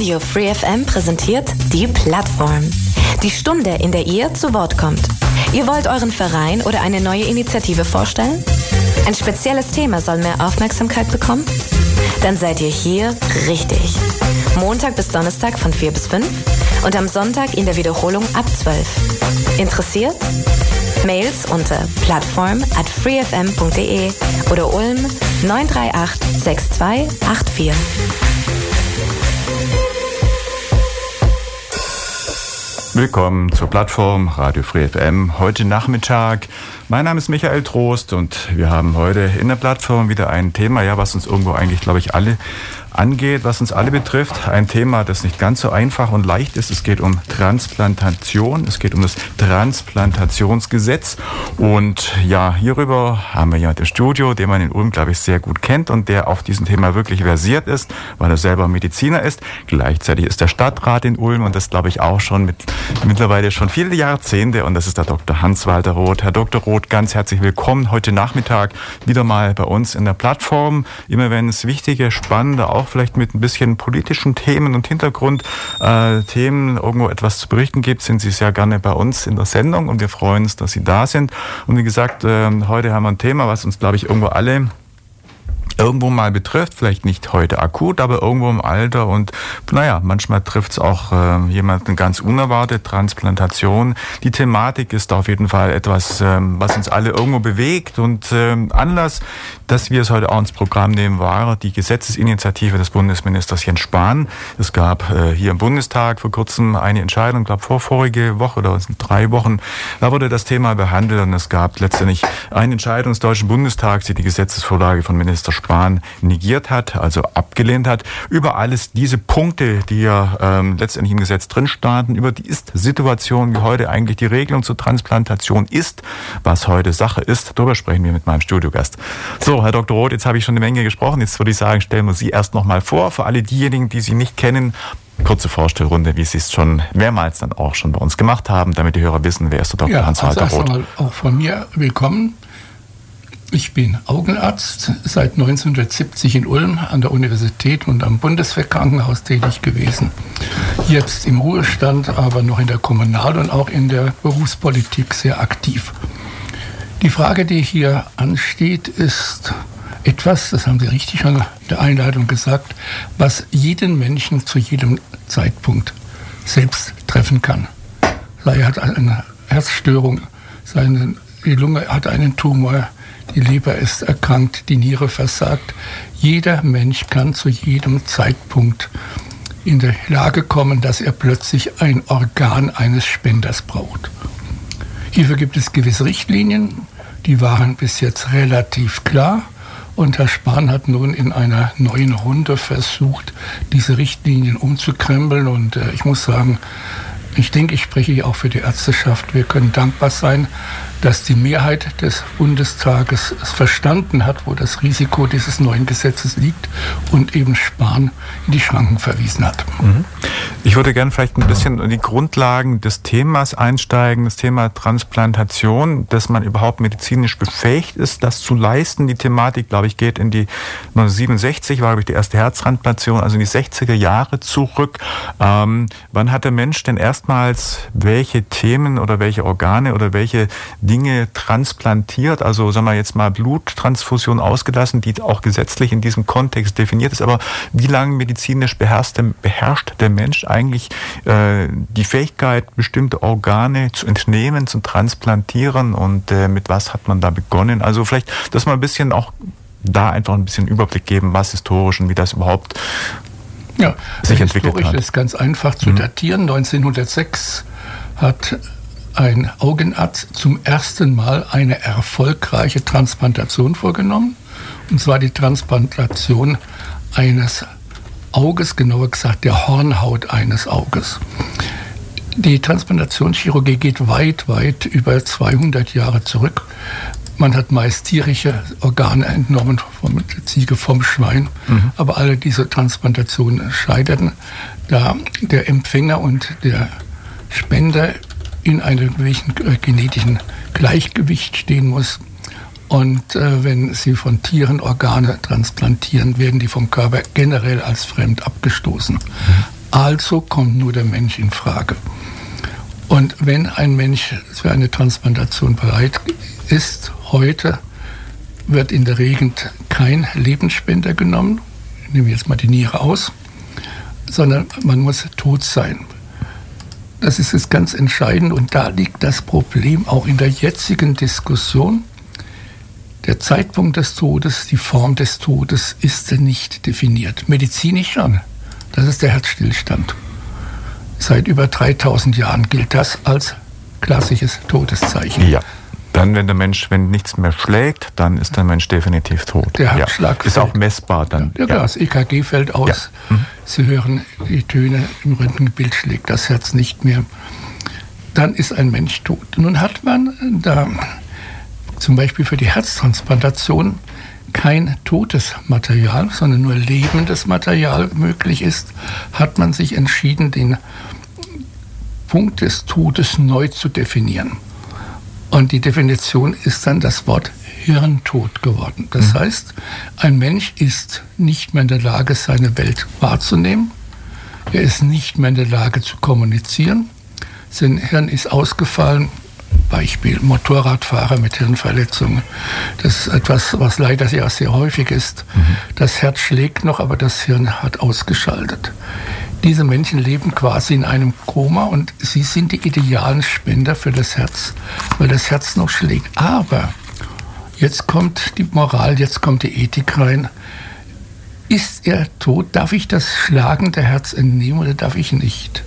Radio Free FM präsentiert die Plattform. Die Stunde, in der ihr zu Wort kommt. Ihr wollt euren Verein oder eine neue Initiative vorstellen? Ein spezielles Thema soll mehr Aufmerksamkeit bekommen? Dann seid ihr hier richtig. Montag bis Donnerstag von 4 bis 5 und am Sonntag in der Wiederholung ab 12. Interessiert? Mails unter plattform@freefm.de oder Ulm 938 6284. Willkommen zur Plattform Radio Free FM heute Nachmittag. Mein Name ist Michael Trost und wir haben heute in der Plattform wieder ein Thema, was uns irgendwo eigentlich, glaube ich, alle angeht, was uns alle betrifft. Ein Thema, das nicht ganz so einfach und leicht ist. Es geht um Transplantation. Es geht um das Transplantationsgesetz. Und ja, hierüber haben wir jemanden im Studio, den man in Ulm, glaube ich, sehr gut kennt und der auf diesem Thema wirklich versiert ist, weil er selber Mediziner ist. Gleichzeitig ist er Stadtrat in Ulm und das, glaube ich, auch schon mittlerweile schon viele Jahrzehnte. Und das ist der Dr. Hans-Walter Roth. Herr Dr. Roth, ganz herzlich willkommen heute Nachmittag wieder mal bei uns in der Plattform. Immer wenn es wichtige, spannende, auch vielleicht mit ein bisschen politischen Themen und Hintergrundthemen irgendwo etwas zu berichten gibt, sind Sie sehr gerne bei uns in der Sendung und wir freuen uns, dass Sie da sind. Und wie gesagt, heute haben wir ein Thema, was uns, glaube ich, irgendwo alle irgendwo mal betrifft, vielleicht nicht heute akut, aber irgendwo im Alter und naja, manchmal trifft es auch jemanden ganz unerwartet, Transplantation. Die Thematik ist auf jeden Fall etwas, was uns alle irgendwo bewegt und Anlass, dass wir es heute auch ins Programm nehmen, war die Gesetzesinitiative des Bundesministers Jens Spahn. Es gab hier im Bundestag vor kurzem eine Entscheidung, ich glaube vorige Woche oder 3 Wochen, da wurde das Thema behandelt und es gab letztendlich eine Entscheidung des Deutschen Bundestags, die die Gesetzesvorlage von Minister Spahn negiert hat, also abgelehnt hat, über alles diese Punkte, die ja letztendlich im Gesetz drin standen, über die Ist-Situation, wie heute eigentlich die Regelung zur Transplantation ist, was heute Sache ist, darüber sprechen wir mit meinem Studiogast. So, Herr Dr. Roth, jetzt habe ich schon eine Menge gesprochen, jetzt würde ich sagen, stellen wir Sie erst noch mal vor, für alle diejenigen, die Sie nicht kennen, kurze Vorstellrunde, wie Sie es schon mehrmals dann auch schon bei uns gemacht haben, damit die Hörer wissen, wer ist der Dr. Hans-Walter Roth. Ja, auch von mir willkommen. Ich bin Augenarzt, seit 1970 in Ulm an der Universität und am Bundeswehrkrankenhaus tätig gewesen. Jetzt im Ruhestand, aber noch in der Kommunal- und auch in der Berufspolitik sehr aktiv. Die Frage, die hier ansteht, ist etwas, das haben Sie richtig schon in der Einleitung gesagt, was jeden Menschen zu jedem Zeitpunkt selbst treffen kann. Er hat eine Herzstörung, die Lunge hat einen Tumor, die Leber ist erkrankt, die Niere versagt. Jeder Mensch kann zu jedem Zeitpunkt in die Lage kommen, dass er plötzlich ein Organ eines Spenders braucht. Hierfür gibt es gewisse Richtlinien, die waren bis jetzt relativ klar. Und Herr Spahn hat nun in einer neuen Runde versucht, diese Richtlinien umzukrempeln. Und ich muss sagen, ich denke, ich spreche hier auch für die Ärzteschaft. Wir können dankbar sein, dass die Mehrheit des Bundestages es verstanden hat, wo das Risiko dieses neuen Gesetzes liegt und eben Spahn in die Schranken verwiesen hat. Ich würde gerne vielleicht ein bisschen in die Grundlagen des Themas einsteigen, das Thema Transplantation, dass man überhaupt medizinisch befähigt ist, das zu leisten. Die Thematik, glaube ich, geht in die 1967, war, glaube ich, die erste Herztransplantation, also in die 60er Jahre zurück. Wann hat der Mensch denn erstmals welche Themen oder welche Organe oder welche Dinge transplantiert, also sagen wir jetzt mal Bluttransfusion ausgelassen, die auch gesetzlich in diesem Kontext definiert ist, aber wie lange medizinisch beherrscht der Mensch eigentlich die Fähigkeit, bestimmte Organe zu entnehmen, zu transplantieren und mit was hat man da begonnen? Also vielleicht, dass wir ein bisschen auch da einfach ein bisschen Überblick geben, was historisch und wie das überhaupt sich entwickelt hat. Historisch ist ganz einfach zu datieren. 1906 hat ein Augenarzt zum ersten Mal eine erfolgreiche Transplantation vorgenommen. Und zwar die Transplantation eines Auges, genauer gesagt der Hornhaut eines Auges. Die Transplantationschirurgie geht weit, weit über 200 Jahre zurück. Man hat meist tierische Organe entnommen, von der Ziege, vom Schwein. Aber alle diese Transplantationen scheiterten, da der Empfänger und der Spender in einem gewissen genetischen Gleichgewicht stehen muss. Und wenn Sie von Tieren Organe transplantieren, werden die vom Körper generell als fremd abgestoßen. Also kommt nur der Mensch in Frage. Und wenn ein Mensch für eine Transplantation bereit ist, heute wird in der Regel kein Lebensspender genommen, nehmen wir jetzt mal die Niere aus, sondern man muss tot sein. Das ist das ganz Entscheidende und da liegt das Problem auch in der jetzigen Diskussion. Der Zeitpunkt des Todes, die Form des Todes ist nicht definiert. Medizinisch schon. Das ist der Herzstillstand. Seit über 3000 Jahren gilt das als klassisches Todeszeichen. Ja. Dann, wenn nichts mehr schlägt, dann ist der Mensch definitiv tot. Der Herzschlag fällt. Ist auch messbar dann. Ja, das EKG fällt aus. Ja. Sie hören die Töne im Röntgenbild, schlägt das Herz nicht mehr. Dann ist ein Mensch tot. Nun hat man da zum Beispiel für die Herztransplantation kein totes Material, sondern nur lebendes Material möglich ist, hat man sich entschieden, den Punkt des Todes neu zu definieren. Und die Definition ist dann das Wort Hirntod geworden. Das heißt, ein Mensch ist nicht mehr in der Lage, seine Welt wahrzunehmen. Er ist nicht mehr in der Lage zu kommunizieren. Sein Hirn ist ausgefallen. Beispiel Motorradfahrer mit Hirnverletzungen. Das ist etwas, was leider sehr, sehr häufig ist. Das Herz schlägt noch, aber das Hirn hat ausgeschaltet. Diese Menschen leben quasi in einem Koma und sie sind die idealen Spender für das Herz, weil das Herz noch schlägt. Aber jetzt kommt die Moral, jetzt kommt die Ethik rein. Ist er tot? Darf ich das schlagende Herz entnehmen oder darf ich nicht?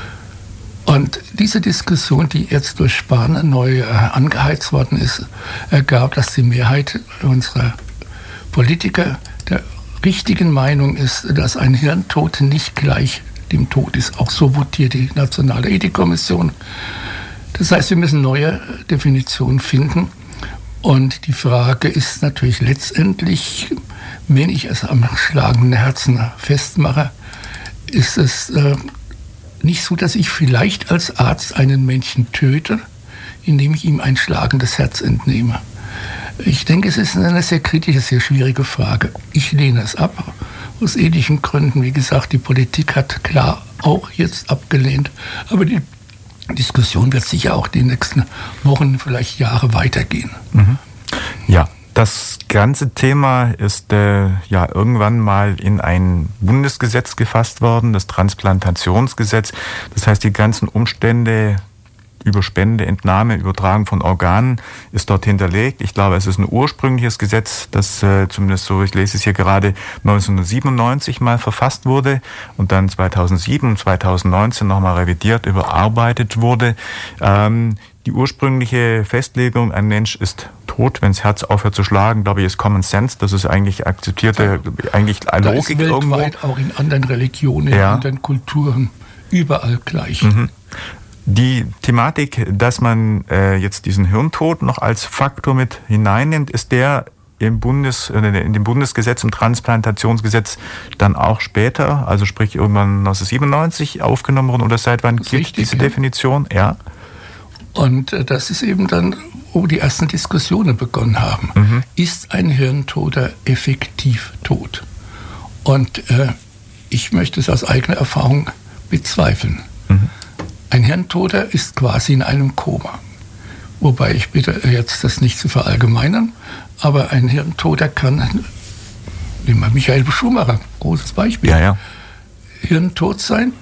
Und diese Diskussion, die jetzt durch Spahn neu angeheizt worden ist, ergab, dass die Mehrheit unserer Politiker der richtigen Meinung ist, dass ein Hirntod nicht gleich dem Tod ist. Auch so votiert die Nationale Ethikkommission. Das heißt, wir müssen neue Definitionen finden. Und die Frage ist natürlich letztendlich, wenn ich es am schlagenden Herzen festmache, ist es nicht so, dass ich vielleicht als Arzt einen Menschen töte, indem ich ihm ein schlagendes Herz entnehme. Ich denke, es ist eine sehr kritische, sehr schwierige Frage. Ich lehne es ab, aus ethischen Gründen. Wie gesagt, die Politik hat klar auch jetzt abgelehnt. Aber die Diskussion wird sicher auch die nächsten Wochen, vielleicht Jahre weitergehen. Ja. Das ganze Thema ist irgendwann mal in ein Bundesgesetz gefasst worden, das Transplantationsgesetz. Das heißt, die ganzen Umstände über Spende, Entnahme, Übertragung von Organen ist dort hinterlegt. Ich glaube, es ist ein ursprüngliches Gesetz, das zumindest so, ich lese es hier gerade, 1997 mal verfasst wurde und dann 2007 und 2019 nochmal revidiert, überarbeitet wurde. Die ursprüngliche Festlegung, ein Mensch ist tot, wenn das Herz aufhört zu schlagen, glaube ich, ist Common Sense. Das ist eigentlich akzeptierte, eigentlich Logik ist irgendwo. Weltweit, auch in anderen Religionen, in anderen Kulturen, überall gleich. Die Thematik, dass man jetzt diesen Hirntod noch als Faktor mit hineinnimmt, ist der in dem Bundesgesetz, im Transplantationsgesetz dann auch später, also sprich irgendwann 1997 aufgenommen worden, oder seit wann gilt diese Definition? Ja. Und das ist eben dann, wo die ersten Diskussionen begonnen haben. Ist ein Hirntoter effektiv tot? Und ich möchte es aus eigener Erfahrung bezweifeln. Ein Hirntoter ist quasi in einem Koma. Wobei ich bitte jetzt das nicht zu verallgemeinern, aber ein Hirntoter kann, nehmen wir Michael Schumacher, großes Beispiel, hirntot sein.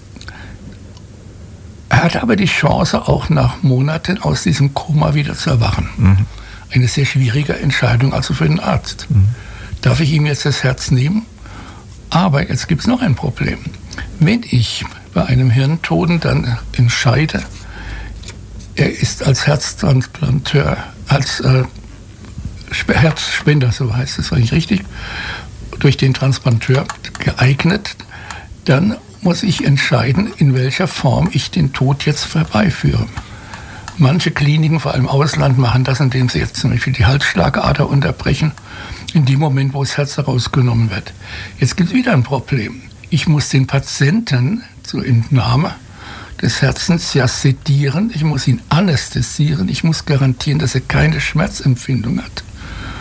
Er hat aber die Chance, auch nach Monaten aus diesem Koma wieder zu erwachen. Eine sehr schwierige Entscheidung also für den Arzt. Darf ich ihm jetzt das Herz nehmen? Aber jetzt gibt es noch ein Problem. Wenn ich bei einem Hirntoten dann entscheide, er ist als Herztransplanteur, als Herzspender, so heißt es eigentlich richtig, durch den Transplanteur geeignet, dann muss ich entscheiden, in welcher Form ich den Tod jetzt herbeiführe. Manche Kliniken, vor allem im Ausland, machen das, indem sie jetzt zum Beispiel die Halsschlagader unterbrechen, in dem Moment, wo das Herz herausgenommen wird. Jetzt gibt es wieder ein Problem. Ich muss den Patienten zur Entnahme des Herzens ja sedieren, ich muss ihn anästhesieren, ich muss garantieren, dass er keine Schmerzempfindung hat.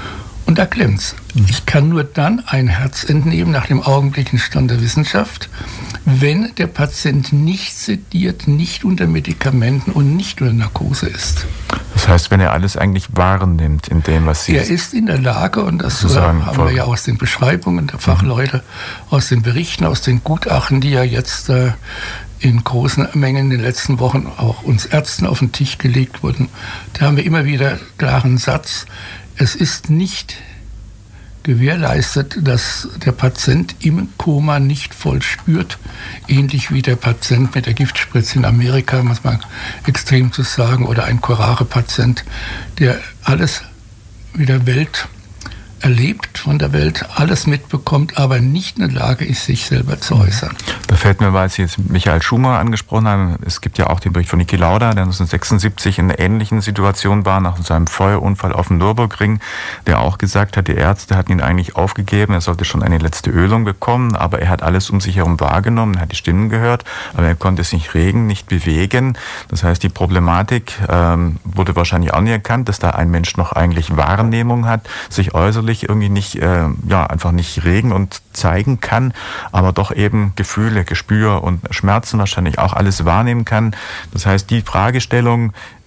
Und da klemmt's. Ich kann nur dann ein Herz entnehmen nach dem augenblicklichen Stand der Wissenschaft, wenn der Patient nicht sediert, nicht unter Medikamenten und nicht unter Narkose ist. Das heißt, wenn er alles eigentlich wahrnimmt in dem, was Sie... Er ist in der Lage, und das haben wir ja aus den Beschreibungen der Fachleute, aus den Berichten, aus den Gutachten, die ja jetzt in großen Mengen in den letzten Wochen auch uns Ärzten auf den Tisch gelegt wurden, da haben wir immer wieder klaren Satz: Es ist nicht gewährleistet, dass der Patient im Koma nicht voll spürt, ähnlich wie der Patient mit der Giftspritze in Amerika, muss man extrem zu sagen, oder ein Curare-Patient, der alles wie der Welt erlebt, von der Welt alles mitbekommt, aber nicht in der Lage ist, sich selber zu äußern. Da fällt mir, weil Sie jetzt Michael Schumer angesprochen haben, es gibt ja auch den Bericht von Niki Lauda, der 1976 in einer ähnlichen Situation war, nach seinem Feuerunfall auf dem Nürburgring, der auch gesagt hat, die Ärzte hatten ihn eigentlich aufgegeben, er sollte schon eine letzte Ölung bekommen, aber er hat alles um sich herum wahrgenommen, er hat die Stimmen gehört, aber er konnte es nicht regen, nicht bewegen. Das heißt, die Problematik wurde wahrscheinlich auch nicht erkannt, dass da ein Mensch noch eigentlich Wahrnehmung hat, sich äußerlich irgendwie nicht, einfach nicht regen und zeigen kann, aber doch eben Gefühle, Gespür und Schmerzen wahrscheinlich auch alles wahrnehmen kann. Das heißt, die Fragestellung,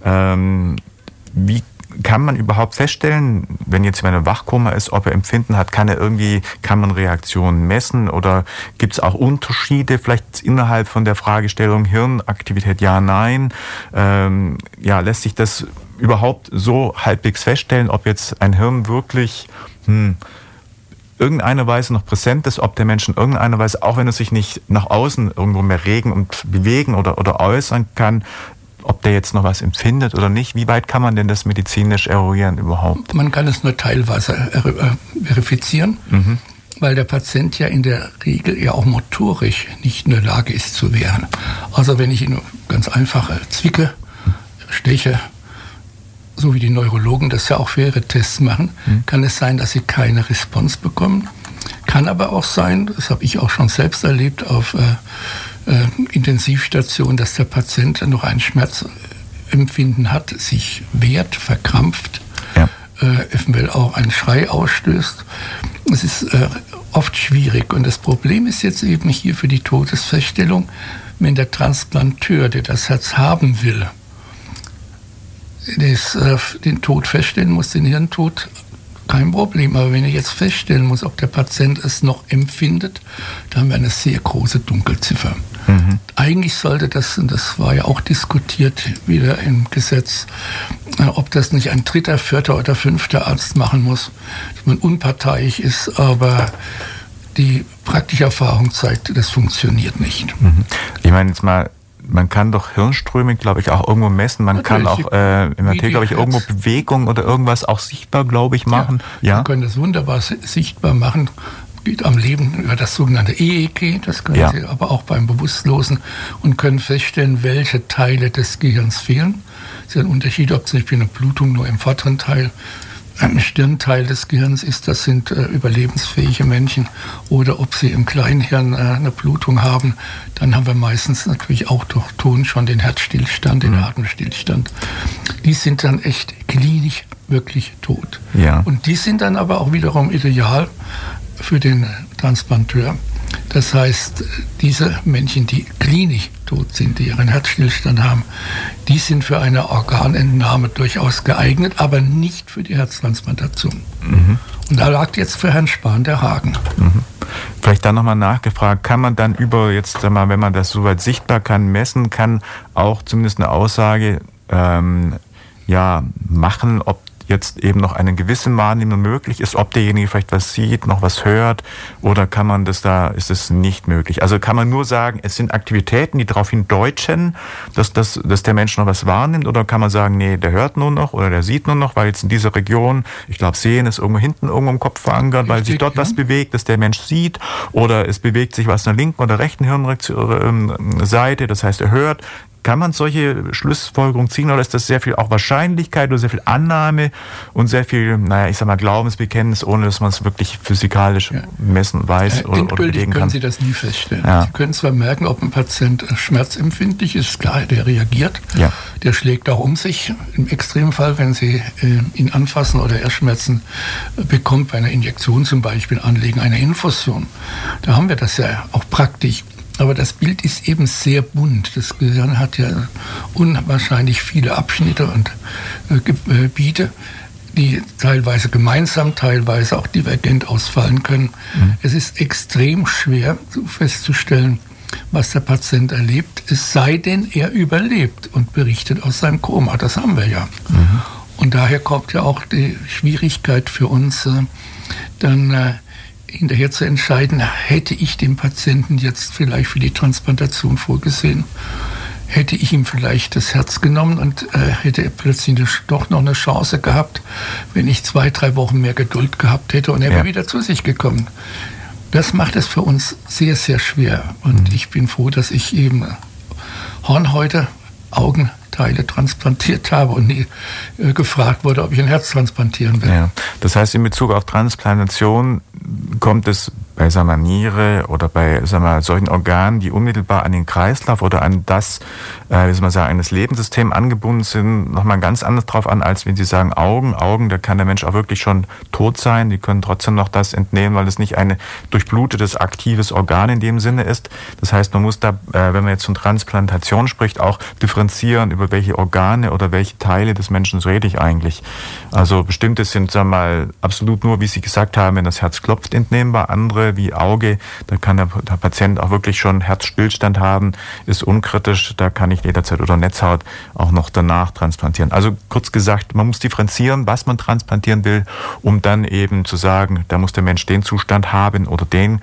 wie kann man überhaupt feststellen, wenn jetzt jemand im Wachkoma ist, ob er Empfinden hat, kann man Reaktionen messen oder gibt es auch Unterschiede vielleicht innerhalb von der Fragestellung Hirnaktivität, ja, nein? Lässt sich das überhaupt so halbwegs feststellen, ob jetzt ein Hirn wirklich irgendeiner Weise noch präsent ist, ob der Mensch in irgendeiner Weise, auch wenn er sich nicht nach außen irgendwo mehr regen und bewegen oder äußern kann, ob der jetzt noch was empfindet oder nicht. Wie weit kann man denn das medizinisch eruieren überhaupt? Man kann es nur teilweise verifizieren, weil der Patient ja in der Regel ja auch motorisch nicht in der Lage ist zu wehren. Also wenn ich ihn ganz einfach zwicke, steche, so wie die Neurologen das ja auch für ihre Tests machen, kann es sein, dass sie keine Response bekommen. Kann aber auch sein, das habe ich auch schon selbst erlebt auf Intensivstationen, dass der Patient noch ein Schmerzempfinden hat, sich wehrt, verkrampft, eventuell auch einen Schrei ausstößt. Es ist oft schwierig. Und das Problem ist jetzt eben hier für die Todesfeststellung, wenn der Transplanteur, der das Herz haben will, den Tod feststellen muss, den Hirntod, kein Problem. Aber wenn er jetzt feststellen muss, ob der Patient es noch empfindet, dann haben wir eine sehr große Dunkelziffer. Eigentlich sollte das, und das war ja auch diskutiert wieder im Gesetz, ob das nicht ein 3., 4. oder 5. Arzt machen muss, dass man unparteiisch ist, aber die praktische Erfahrung zeigt, das funktioniert nicht. Ich meine jetzt mal, man kann doch Hirnströme, glaube ich, auch irgendwo messen. Man kann auch im MRT, glaube ich, irgendwo Bewegung oder irgendwas auch sichtbar, glaube ich, machen. Ja. Man kann das wunderbar sichtbar machen. Geht am Leben über das sogenannte EEG, das können Sie aber auch beim Bewusstlosen, und können feststellen, welche Teile des Gehirns fehlen. Es ist ein Unterschied, ob zum Beispiel eine Blutung nur im vorderen Teil, ein Stirnteil des Gehirns ist, das sind überlebensfähige Menschen, oder ob sie im Kleinhirn eine Blutung haben, dann haben wir meistens natürlich auch durch Ton schon den Herzstillstand, den Atemstillstand. Die sind dann echt klinisch wirklich tot. Ja. Und die sind dann aber auch wiederum ideal für den Transplanteur. Das heißt, diese Menschen, die klinisch tot sind, die ihren Herzstillstand haben, die sind für eine Organentnahme durchaus geeignet, aber nicht für die Herztransplantation. Und da lag jetzt für Herrn Spahn der Haken. Vielleicht dann nochmal nachgefragt, kann man dann über, jetzt mal, wenn man das soweit sichtbar kann, messen kann, auch zumindest eine Aussage machen, ob jetzt eben noch eine gewisse Wahrnehmung möglich ist, ob derjenige vielleicht was sieht, noch was hört, oder kann man ist es nicht möglich? Also kann man nur sagen, es sind Aktivitäten, die darauf hindeuten, dass der Mensch noch was wahrnimmt, oder kann man sagen, nee, der hört nur noch oder der sieht nur noch, weil jetzt in dieser Region, ich glaube, Sehen ist irgendwo hinten irgendwo im Kopf verankert, weil sich dort was bewegt, dass der Mensch sieht, oder es bewegt sich was in der linken oder rechten Hirnseite, das heißt, er hört. Kann man solche Schlussfolgerungen ziehen oder ist das sehr viel auch Wahrscheinlichkeit oder sehr viel Annahme und sehr viel, Glaubensbekenntnis, ohne dass man es wirklich physikalisch messen weiß oder belegen kann? Können Sie das nie feststellen. Ja. Sie können zwar merken, ob ein Patient schmerzempfindlich ist, klar, der reagiert, der schlägt auch um sich. Im Extremfall, wenn Sie ihn anfassen oder er Schmerzen bekommt, bei einer Injektion zum Beispiel anlegen, eine Infusion, da haben wir das ja auch praktisch. Aber das Bild ist eben sehr bunt. Das Gehirn hat ja unwahrscheinlich viele Abschnitte und Gebiete, die teilweise gemeinsam, teilweise auch divergent ausfallen können. Es ist extrem schwer festzustellen, was der Patient erlebt, es sei denn, er überlebt und berichtet aus seinem Koma. Das haben wir ja. Und daher kommt ja auch die Schwierigkeit für uns, dann hinterher zu entscheiden, hätte ich dem Patienten jetzt vielleicht für die Transplantation vorgesehen, hätte ich ihm vielleicht das Herz genommen und hätte er plötzlich doch noch eine Chance gehabt, wenn ich 2-3 Wochen mehr Geduld gehabt hätte und er wäre wieder zu sich gekommen. Das macht es für uns sehr, sehr schwer. Und ich bin froh, dass ich eben Hornhäute, Augenteile transplantiert habe und nie gefragt wurde, ob ich ein Herz transplantieren will. Ja. Das heißt, in Bezug auf Transplantation kommt es bei Niere oder bei solchen Organen, die unmittelbar an den Kreislauf oder an das, an das Lebenssystem angebunden sind, nochmal ganz anders drauf an, als wenn Sie sagen Augen. Augen, da kann der Mensch auch wirklich schon tot sein. Die können trotzdem noch das entnehmen, weil es nicht ein durchblutetes, aktives Organ in dem Sinne ist. Das heißt, man muss da, wenn man jetzt von Transplantation spricht, auch differenzieren, über welche Organe oder welche Teile des Menschen rede ich eigentlich. Also bestimmte sind, absolut nur, wie Sie gesagt haben, wenn das Herz klopft, entnehmbar. Andere wie Auge, da kann der Patient auch wirklich schon Herzstillstand haben, ist unkritisch, da kann ich Lederzelle oder Netzhaut auch noch danach transplantieren. Also kurz gesagt, man muss differenzieren, was man transplantieren will, um dann eben zu sagen, da muss der Mensch den Zustand haben oder den,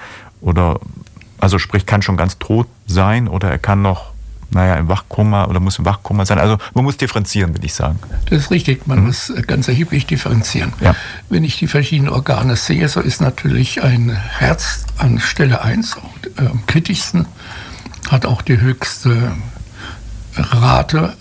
sprich kann schon ganz tot sein oder er kann noch im Wachkoma oder muss im Wachkoma sein. Also man muss differenzieren, würde ich sagen. Das ist richtig, man muss ganz erheblich differenzieren. Ja. Wenn ich die verschiedenen Organe sehe, so ist natürlich ein Herz an Stelle 1 am kritischsten, hat auch die höchste Rate,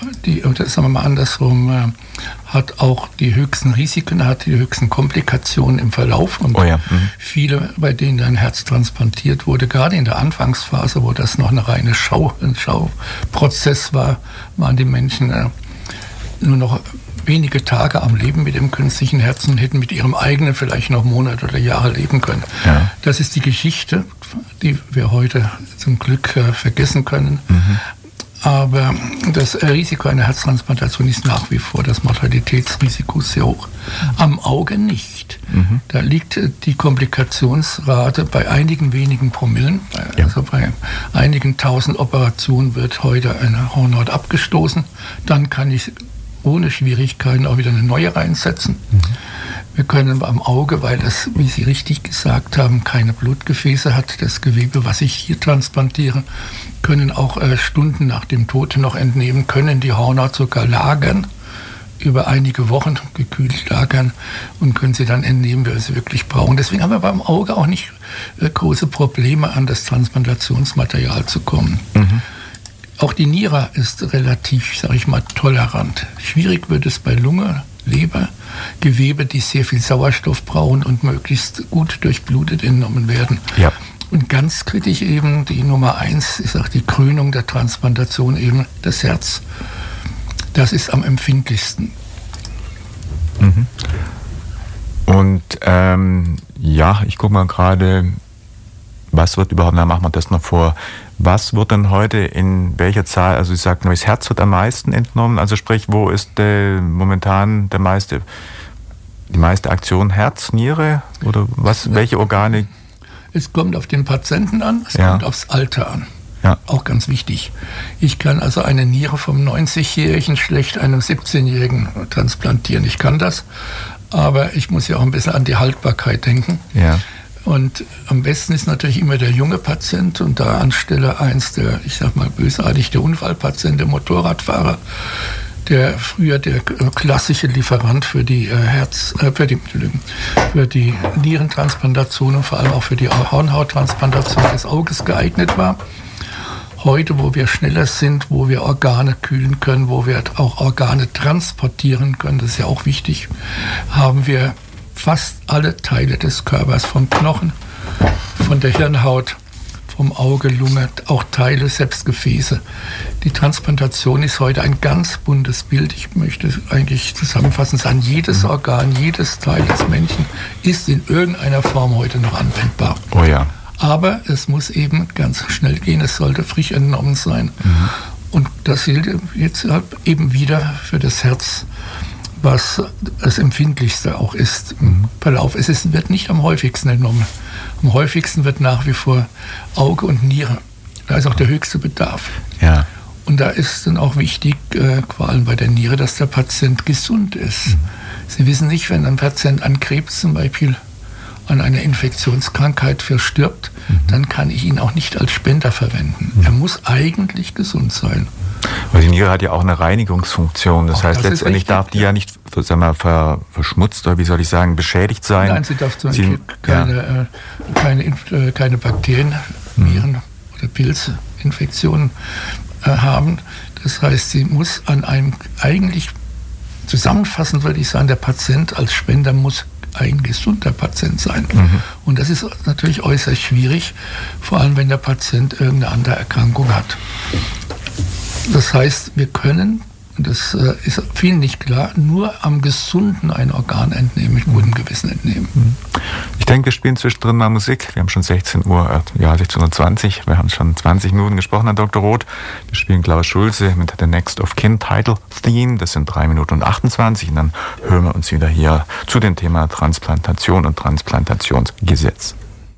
hat auch die höchsten Risiken, hat die höchsten Komplikationen im Verlauf. Und viele, bei denen ein Herz transplantiert wurde, gerade in der Anfangsphase, wo das noch ein Schauprozess war, waren die Menschen nur noch wenige Tage am Leben mit dem künstlichen Herzen und hätten mit ihrem eigenen vielleicht noch Monate oder Jahre leben können. Ja. Das ist die Geschichte, die wir heute zum Glück vergessen können. Aber das Risiko einer Herztransplantation ist nach wie vor, das Mortalitätsrisiko sehr hoch. Am Auge nicht. Da liegt die Komplikationsrate bei einigen wenigen Promillen. Also bei einigen tausend Operationen wird heute eine Hornhaut abgestoßen. Dann kann ich ohne Schwierigkeiten auch wieder eine neue reinsetzen. Wir können am Auge, weil es, wie Sie richtig gesagt haben, keine Blutgefäße hat, das Gewebe, was ich hier transplantiere, können auch Stunden nach dem Tod noch entnehmen, können die Hornhaut sogar lagern, über einige Wochen gekühlt lagern und können sie dann entnehmen, wenn wir sie wirklich brauchen. Deswegen haben wir beim Auge auch nicht große Probleme, an das Transplantationsmaterial zu kommen. Auch die Niere ist relativ, tolerant. Schwierig wird es bei Lunge, Leber, Gewebe, die sehr viel Sauerstoff brauchen und möglichst gut durchblutet entnommen werden. Ja. Und ganz kritisch eben die Nummer 1 ist auch die Krönung der Transplantation, eben das Herz. Das ist am empfindlichsten. Und ich gucke mal gerade, was wird überhaupt, dann machen wir das noch vor. Was wird denn heute in welcher Zahl, also ich sage, das Herz wird am meisten entnommen, also sprich, wo ist momentan die meiste Aktion? Herz, Niere oder was? Welche Organe? Es kommt auf den Patienten an, es kommt aufs Alter an. Ja. Auch ganz wichtig. Ich kann also eine Niere vom 90-Jährigen schlecht einem 17-Jährigen transplantieren. Ich kann das, aber ich muss ja auch ein bisschen an die Haltbarkeit denken. Ja. Und am besten ist natürlich immer der junge Patient und da an Stelle 1 der, bösartig, der Unfallpatient, der Motorradfahrer, der früher der klassische Lieferant für die für die Nierentransplantation und vor allem auch für die Hornhauttransplantation des Auges geeignet war. Heute, wo wir schneller sind, wo wir Organe kühlen können, wo wir auch Organe transportieren können, das ist ja auch wichtig, haben wir fast alle Teile des Körpers, vom Knochen, von der Hirnhaut, vom Auge, Lunge, auch Teile, selbst Gefäße. Die Transplantation ist heute ein ganz buntes Bild. Ich möchte eigentlich zusammenfassend sagen, jedes Organ, jedes Teil des Menschen ist in irgendeiner Form heute noch anwendbar. Oh ja. Aber es muss eben ganz schnell gehen, es sollte frisch entnommen sein. Und das gilt jetzt eben wieder für das Herz, was das Empfindlichste auch ist im Verlauf. Es wird nicht am häufigsten entnommen. Am häufigsten wird nach wie vor Auge und Niere. Da ist auch der höchste Bedarf. Ja. Und da ist dann auch wichtig, vor allem bei der Niere, dass der Patient gesund ist. Sie wissen nicht, wenn ein Patient an Krebs zum Beispiel, an einer Infektionskrankheit verstirbt, dann kann ich ihn auch nicht als Spender verwenden. Er muss eigentlich gesund sein. Weil die Niere hat ja auch eine Reinigungsfunktion. Das heißt, das letztendlich darf die ja nicht, sagen wir mal, verschmutzt oder wie soll ich sagen, beschädigt sein. Nein, sie darf zum Beispiel keine Bakterien, Viren oder Pilzinfektionen haben. Das heißt, sie muss an einem, eigentlich zusammenfassend würde ich sagen, der Patient als Spender muss ein gesunder Patient sein. Und das ist natürlich äußerst schwierig, vor allem wenn der Patient irgendeine andere Erkrankung hat. Das heißt, wir können, und das ist vielen nicht klar, nur am Gesunden ein Organ entnehmen, mit gutem Gewissen entnehmen. Ich denke, wir spielen zwischendrin mal Musik. Wir haben schon 16:20 Uhr. Wir haben schon 20 Minuten gesprochen, Herr Dr. Roth. Wir spielen Klaus Schulze mit The Next of Kin Title Theme. Das sind 3 Minuten und 28. Und dann hören wir uns wieder hier zu dem Thema Transplantation und Transplantationsgesetz.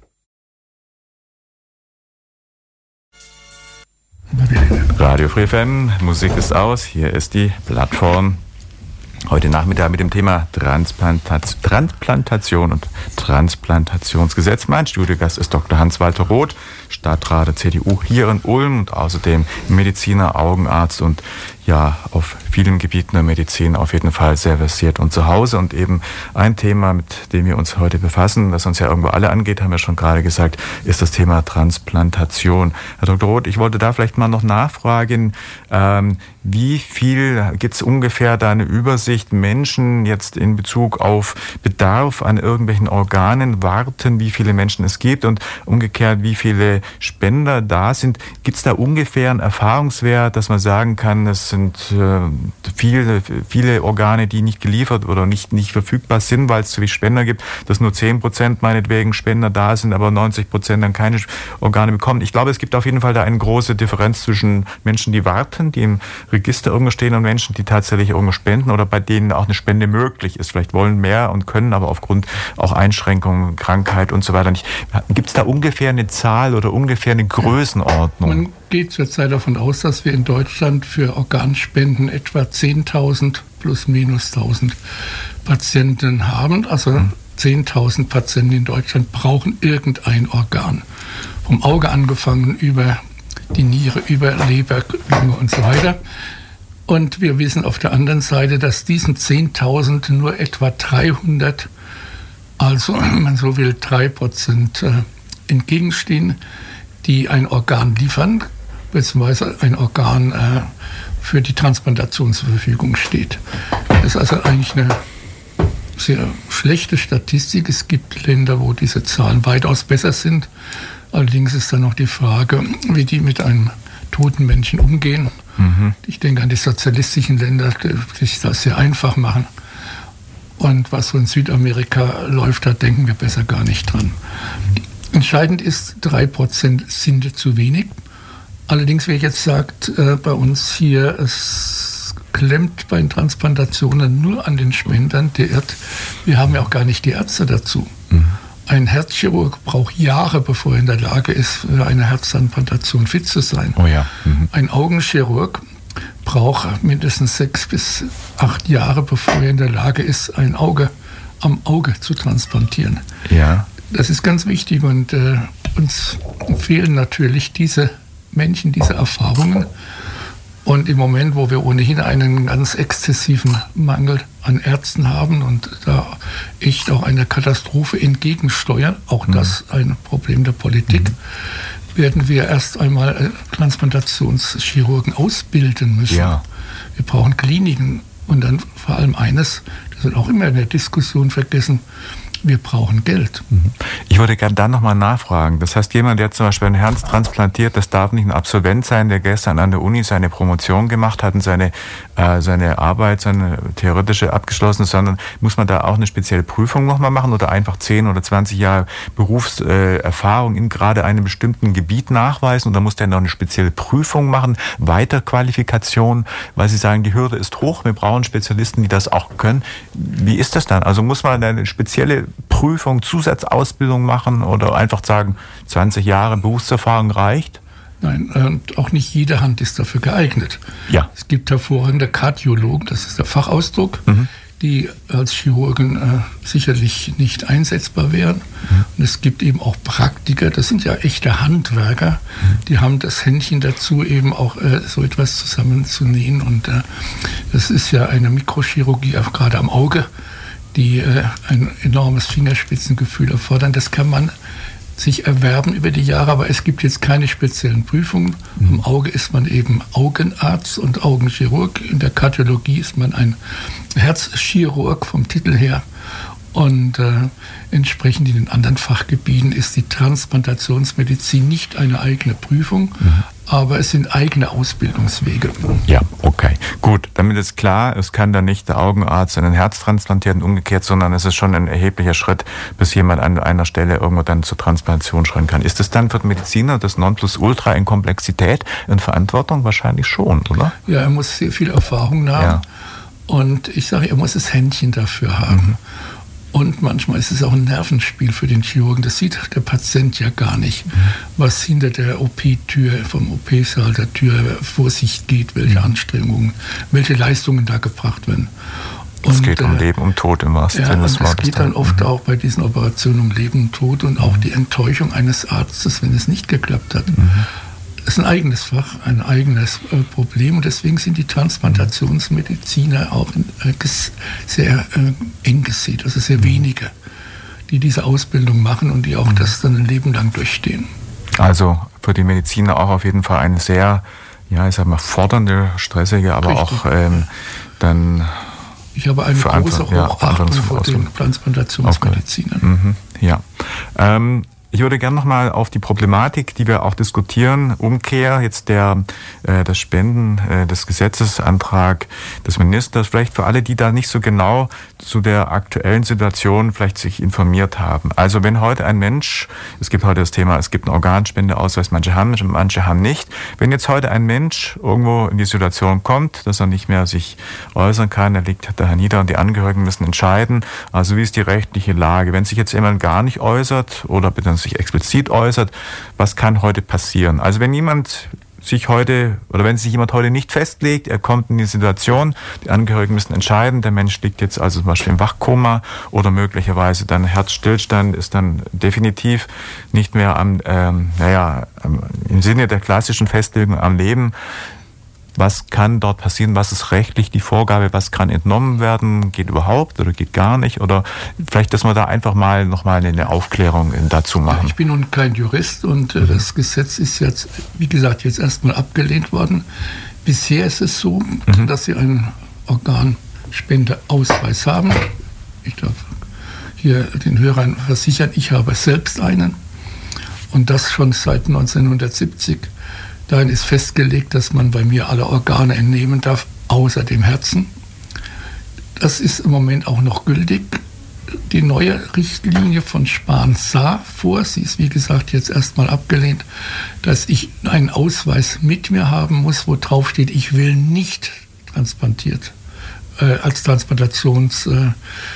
Radio Free FM, Musik ist aus. Hier ist die Plattform. Heute Nachmittag mit dem Thema Transplantation und Transplantationsgesetz. Mein Studiogast ist Dr. Hans-Walter Roth, Stadtrat der CDU hier in Ulm und außerdem Mediziner, Augenarzt und ja, auf vielen Gebieten der Medizin auf jeden Fall sehr versiert und zu Hause. Und eben ein Thema, mit dem wir uns heute befassen, das uns ja irgendwo alle angeht, haben wir schon gerade gesagt, ist das Thema Transplantation. Herr Dr. Roth, ich wollte da vielleicht mal noch nachfragen, wie viel gibt es ungefähr da eine Übersicht, Menschen jetzt in Bezug auf Bedarf an irgendwelchen Organen warten, wie viele Menschen es gibt und umgekehrt, wie viele Spender da sind. Gibt es da ungefähr einen Erfahrungswert, dass man sagen kann, es sind viele Organe, die nicht geliefert oder nicht verfügbar sind, weil es zu wenig Spender gibt, dass nur 10% meinetwegen Spender da sind, aber 90% dann keine Organe bekommen. Ich glaube, es gibt auf jeden Fall da eine große Differenz zwischen Menschen, die warten, die im Register irgendwo stehen und Menschen, die tatsächlich irgendwo spenden oder bei denen auch eine Spende möglich ist. Vielleicht wollen mehr und können, aber aufgrund auch Einschränkungen, Krankheit und so weiter nicht. Gibt es da ungefähr eine Zahl oder ungefähr eine Größenordnung? Man geht zurzeit davon aus, dass wir in Deutschland für Organspenden etwa 10.000 plus minus 1.000 Patienten haben. Also 10.000 Patienten in Deutschland brauchen irgendein Organ. Vom Auge angefangen über die Niere, über Leber, Lunge und so weiter. Und wir wissen auf der anderen Seite, dass diesen 10.000 nur etwa 300, also wenn man so will, 3% entgegenstehen, die ein Organ liefern, beziehungsweise ein Organ für die Transplantation zur Verfügung steht. Das ist also eigentlich eine sehr schlechte Statistik. Es gibt Länder, wo diese Zahlen weitaus besser sind. Allerdings ist dann noch die Frage, wie die mit einem toten Menschen umgehen. Ich denke an die sozialistischen Länder, die sich das sehr einfach machen. Und was so in Südamerika läuft, da denken wir besser gar nicht dran. Entscheidend ist, 3% sind zu wenig. Allerdings, wie jetzt sagt, bei uns hier, es klemmt bei den Transplantationen nur an den Spendern. Wir haben ja auch gar nicht die Ärzte dazu. Ein Herzchirurg braucht Jahre, bevor er in der Lage ist, für eine Herztransplantation fit zu sein. Oh ja. Ein Augenchirurg braucht mindestens 6 bis 8 Jahre, bevor er in der Lage ist, ein Auge am Auge zu transplantieren. Ja. Das ist ganz wichtig und uns fehlen natürlich diese Menschen, diese Erfahrungen. Und im Moment, wo wir ohnehin einen ganz exzessiven Mangel an Ärzten haben und da echt auch einer Katastrophe entgegensteuern, auch das ein Problem der Politik, werden wir erst einmal Transplantationschirurgen ausbilden müssen. Ja. Wir brauchen Kliniken und dann vor allem eines, das wird auch immer in der Diskussion vergessen, wir brauchen Geld. Ich würde gerne dann nochmal nachfragen. Das heißt, jemand, der zum Beispiel ein Herz transplantiert, das darf nicht ein Absolvent sein, der gestern an der Uni seine Promotion gemacht hat und seine Arbeit, seine theoretische abgeschlossen, sondern muss man da auch eine spezielle Prüfung nochmal machen oder einfach 10 oder 20 Jahre Berufserfahrung in gerade einem bestimmten Gebiet nachweisen oder muss der noch eine spezielle Prüfung machen, Weiterqualifikation, weil Sie sagen, die Hürde ist hoch, wir brauchen Spezialisten, die das auch können. Wie ist das dann? Also muss man eine spezielle Prüfung, Zusatzausbildung machen oder einfach sagen, 20 Jahre Berufserfahrung reicht? Nein, und auch nicht jede Hand ist dafür geeignet. Ja. Es gibt hervorragende Kardiologen, das ist der Fachausdruck, die als Chirurgen sicherlich nicht einsetzbar wären. Und es gibt eben auch Praktiker, das sind ja echte Handwerker, die haben das Händchen dazu, eben auch so etwas zusammenzunähen. Und das ist ja eine Mikrochirurgie, auch gerade am Auge, die ein enormes Fingerspitzengefühl erfordern. Das kann man sich erwerben über die Jahre, aber es gibt jetzt keine speziellen Prüfungen. Am Auge ist man eben Augenarzt und Augenchirurg. In der Kardiologie ist man ein Herzchirurg vom Titel her. Und entsprechend in den anderen Fachgebieten ist die Transplantationsmedizin nicht eine eigene Prüfung, aber es sind eigene Ausbildungswege. Ja, okay. Gut, damit ist klar, es kann dann nicht der Augenarzt ein Herz transplantieren und umgekehrt, sondern es ist schon ein erheblicher Schritt, bis jemand an einer Stelle irgendwo dann zur Transplantation schreien kann. Ist das dann für den Mediziner das Nonplusultra in Komplexität, in Verantwortung? Wahrscheinlich schon, oder? Ja, er muss sehr viel Erfahrung haben. Ja. Und ich sage, er muss das Händchen dafür haben. Und manchmal ist es auch ein Nervenspiel für den Chirurgen. Das sieht der Patient ja gar nicht, was hinter der OP-Tür, vom OP-Saal der Tür vor sich geht, welche Anstrengungen, welche Leistungen da gebracht werden. Es geht um Leben, um Tod im wahrsten Sinne des Wortes. Es geht dann oft auch bei diesen Operationen um Leben und Tod und auch die Enttäuschung eines Arztes, wenn es nicht geklappt hat. Das ist ein eigenes Fach, ein eigenes Problem und deswegen sind die Transplantationsmediziner auch sehr eng gesehen, also sehr wenige, die diese Ausbildung machen und die auch das dann ein Leben lang durchstehen. Also für die Mediziner auch auf jeden Fall eine sehr, ja, ich sag mal, fordernde, stressige, aber Richtig. auch dann... Ich habe eine große Hochachtung vor den Transplantationsmedizinern. Okay. Ja. Ich würde gerne nochmal auf die Problematik, die wir auch diskutieren, Umkehr jetzt das Spenden des Gesetzesantrag des Ministers, vielleicht für alle, die da nicht so genau zu der aktuellen Situation vielleicht sich informiert haben. Also wenn heute ein Mensch, es gibt heute das Thema, es gibt einen Organspendeausweis, manche haben nicht. Wenn jetzt heute ein Mensch irgendwo in die Situation kommt, dass er nicht mehr sich äußern kann, er liegt da nieder und die Angehörigen müssen entscheiden, also wie ist die rechtliche Lage? Wenn sich jetzt jemand gar nicht äußert oder bitte sich explizit äußert, was kann heute passieren? Also wenn jemand sich heute oder wenn sich jemand heute nicht festlegt, er kommt in die Situation, die Angehörigen müssen entscheiden, der Mensch liegt jetzt also zum Beispiel im Wachkoma oder möglicherweise dann Herzstillstand, ist dann definitiv nicht mehr im Sinne der klassischen Festlegung am Leben. Was kann dort passieren? Was ist rechtlich die Vorgabe? Was kann entnommen werden? Geht überhaupt oder geht gar nicht? Oder vielleicht, dass wir da einfach mal nochmal eine Aufklärung dazu machen. Ja, ich bin nun kein Jurist und das Gesetz ist jetzt, wie gesagt, jetzt erstmal abgelehnt worden. Bisher ist es so, dass Sie einen Organspendeausweis haben. Ich darf hier den Hörern versichern, ich habe selbst einen und das schon seit 1970. Darin ist festgelegt, dass man bei mir alle Organe entnehmen darf, außer dem Herzen. Das ist im Moment auch noch gültig. Die neue Richtlinie von Spahn sah vor, sie ist wie gesagt jetzt erstmal abgelehnt, dass ich einen Ausweis mit mir haben muss, wo drauf steht, ich will nicht transplantiert, als Transplantationsmensch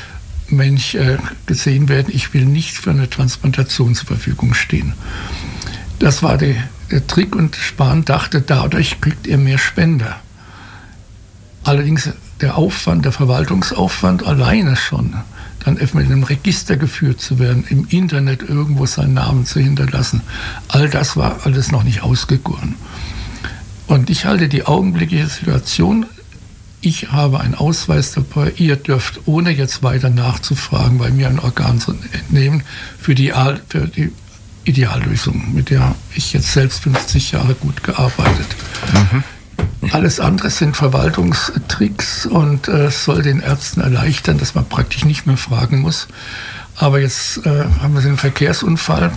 gesehen werden. Ich will nicht für eine Transplantation zur Verfügung stehen. Das war der Trick und Spahn dachte, dadurch kriegt er mehr Spender. Allerdings der Aufwand, der Verwaltungsaufwand alleine schon, dann mit einem Register geführt zu werden, im Internet irgendwo seinen Namen zu hinterlassen, all das war alles noch nicht ausgegoren. Und ich halte die augenblickliche Situation, ich habe einen Ausweis dabei, ihr dürft, ohne jetzt weiter nachzufragen, bei mir ein Organ zu entnehmen, für die Ideallösung, mit der ich jetzt selbst 50 Jahre gut gearbeitet. Alles andere sind Verwaltungstricks und soll den Ärzten erleichtern, dass man praktisch nicht mehr fragen muss. Aber jetzt haben wir einen Verkehrsunfall.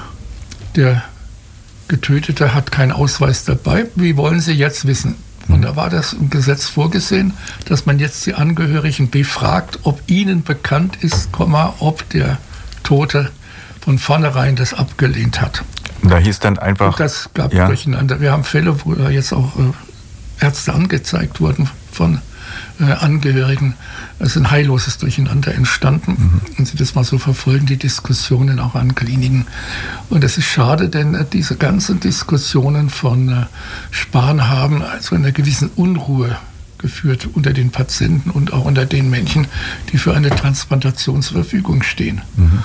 Der Getötete hat keinen Ausweis dabei. Wie wollen Sie jetzt wissen? Und da war das im Gesetz vorgesehen, dass man jetzt die Angehörigen befragt, ob ihnen bekannt ist, ob der Tote von vornherein das abgelehnt hat. Da hieß dann einfach... Und das gab Durcheinander. Wir haben Fälle, wo jetzt auch Ärzte angezeigt wurden von Angehörigen. Es ist ein heilloses Durcheinander entstanden. Wenn Sie das mal so verfolgen, die Diskussionen auch an Kliniken. Und es ist schade, denn diese ganzen Diskussionen von Spahn haben also einer gewissen Unruhe geführt unter den Patienten und auch unter den Menschen, die für eine Transplantation zur Verfügung stehen.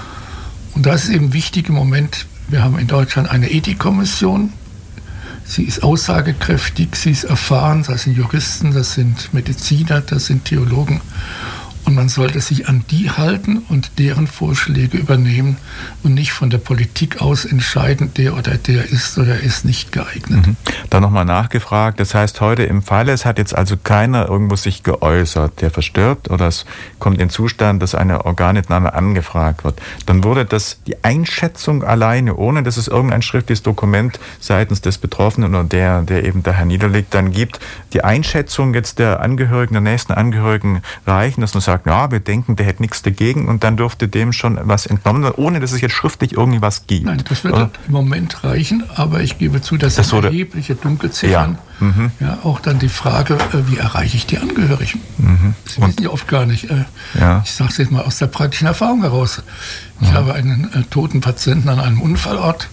Und das ist eben wichtig im Moment. Wir haben in Deutschland eine Ethikkommission. Sie ist aussagekräftig, sie ist erfahren, das sind Juristen, das sind Mediziner, das sind Theologen. Und man sollte sich an die halten und deren Vorschläge übernehmen und nicht von der Politik aus entscheiden, der oder der ist oder ist nicht geeignet. Da nochmal nachgefragt, das heißt heute im Falle, es hat jetzt also keiner irgendwo sich geäußert, der verstirbt oder es kommt in Zustand, dass eine Organentnahme angefragt wird. Dann wurde das die Einschätzung alleine, ohne dass es irgendein schriftliches Dokument seitens des Betroffenen oder der eben daher niederliegt, dann gibt, die Einschätzung jetzt der Angehörigen, der nächsten Angehörigen reichen, dass man sagt, ja, wir denken, der hätte nichts dagegen und dann dürfte dem schon was entnommen werden, ohne dass es jetzt schriftlich irgendwie was gibt. Nein, das wird im Moment reichen, aber ich gebe zu, dass es erhebliche Dunkelziffern, auch dann die Frage, wie erreiche ich die Angehörigen? Sie wissen ja oft gar nicht. Ich sage es jetzt mal aus der praktischen Erfahrung heraus. Ich habe einen toten Patienten an einem Unfallort.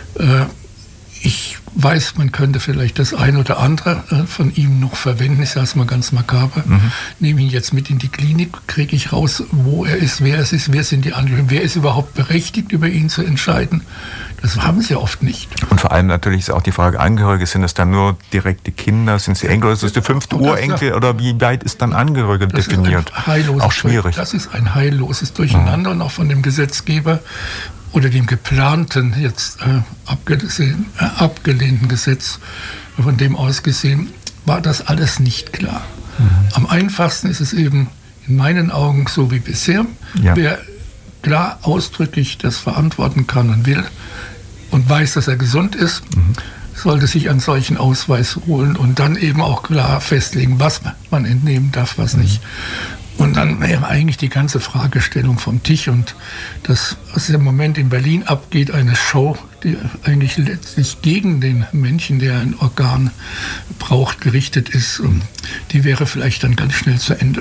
Ich weiß, man könnte vielleicht das ein oder andere von ihm noch verwenden. Ich sage es mal ganz makaber. Nehme ihn jetzt mit in die Klinik, kriege ich raus, wo er ist, wer es ist, wer sind die Angehörigen, wer ist überhaupt berechtigt, über ihn zu entscheiden. Das haben sie oft nicht. Und vor allem natürlich ist auch die Frage, Angehörige, sind es dann nur direkte Kinder, sind sie Enkel, ist es der 5. Urenkel oder wie weit ist dann Angehörige definiert? Auch schwierig. Das ist ein heilloses Durcheinander und auch von dem Gesetzgeber oder dem geplanten, jetzt abgelehnten Gesetz, von dem ausgesehen, war das alles nicht klar. Am einfachsten ist es eben in meinen Augen so wie bisher. Wer klar ausdrücklich das verantworten kann und will und weiß, dass er gesund ist, sollte sich einen solchen Ausweis holen und dann eben auch klar festlegen, was man entnehmen darf, was nicht. Und dann wäre eigentlich die ganze Fragestellung vom Tisch und das, was im Moment in Berlin abgeht, eine Show, die eigentlich letztlich gegen den Menschen, der ein Organ braucht, gerichtet ist, die wäre vielleicht dann ganz schnell zu Ende.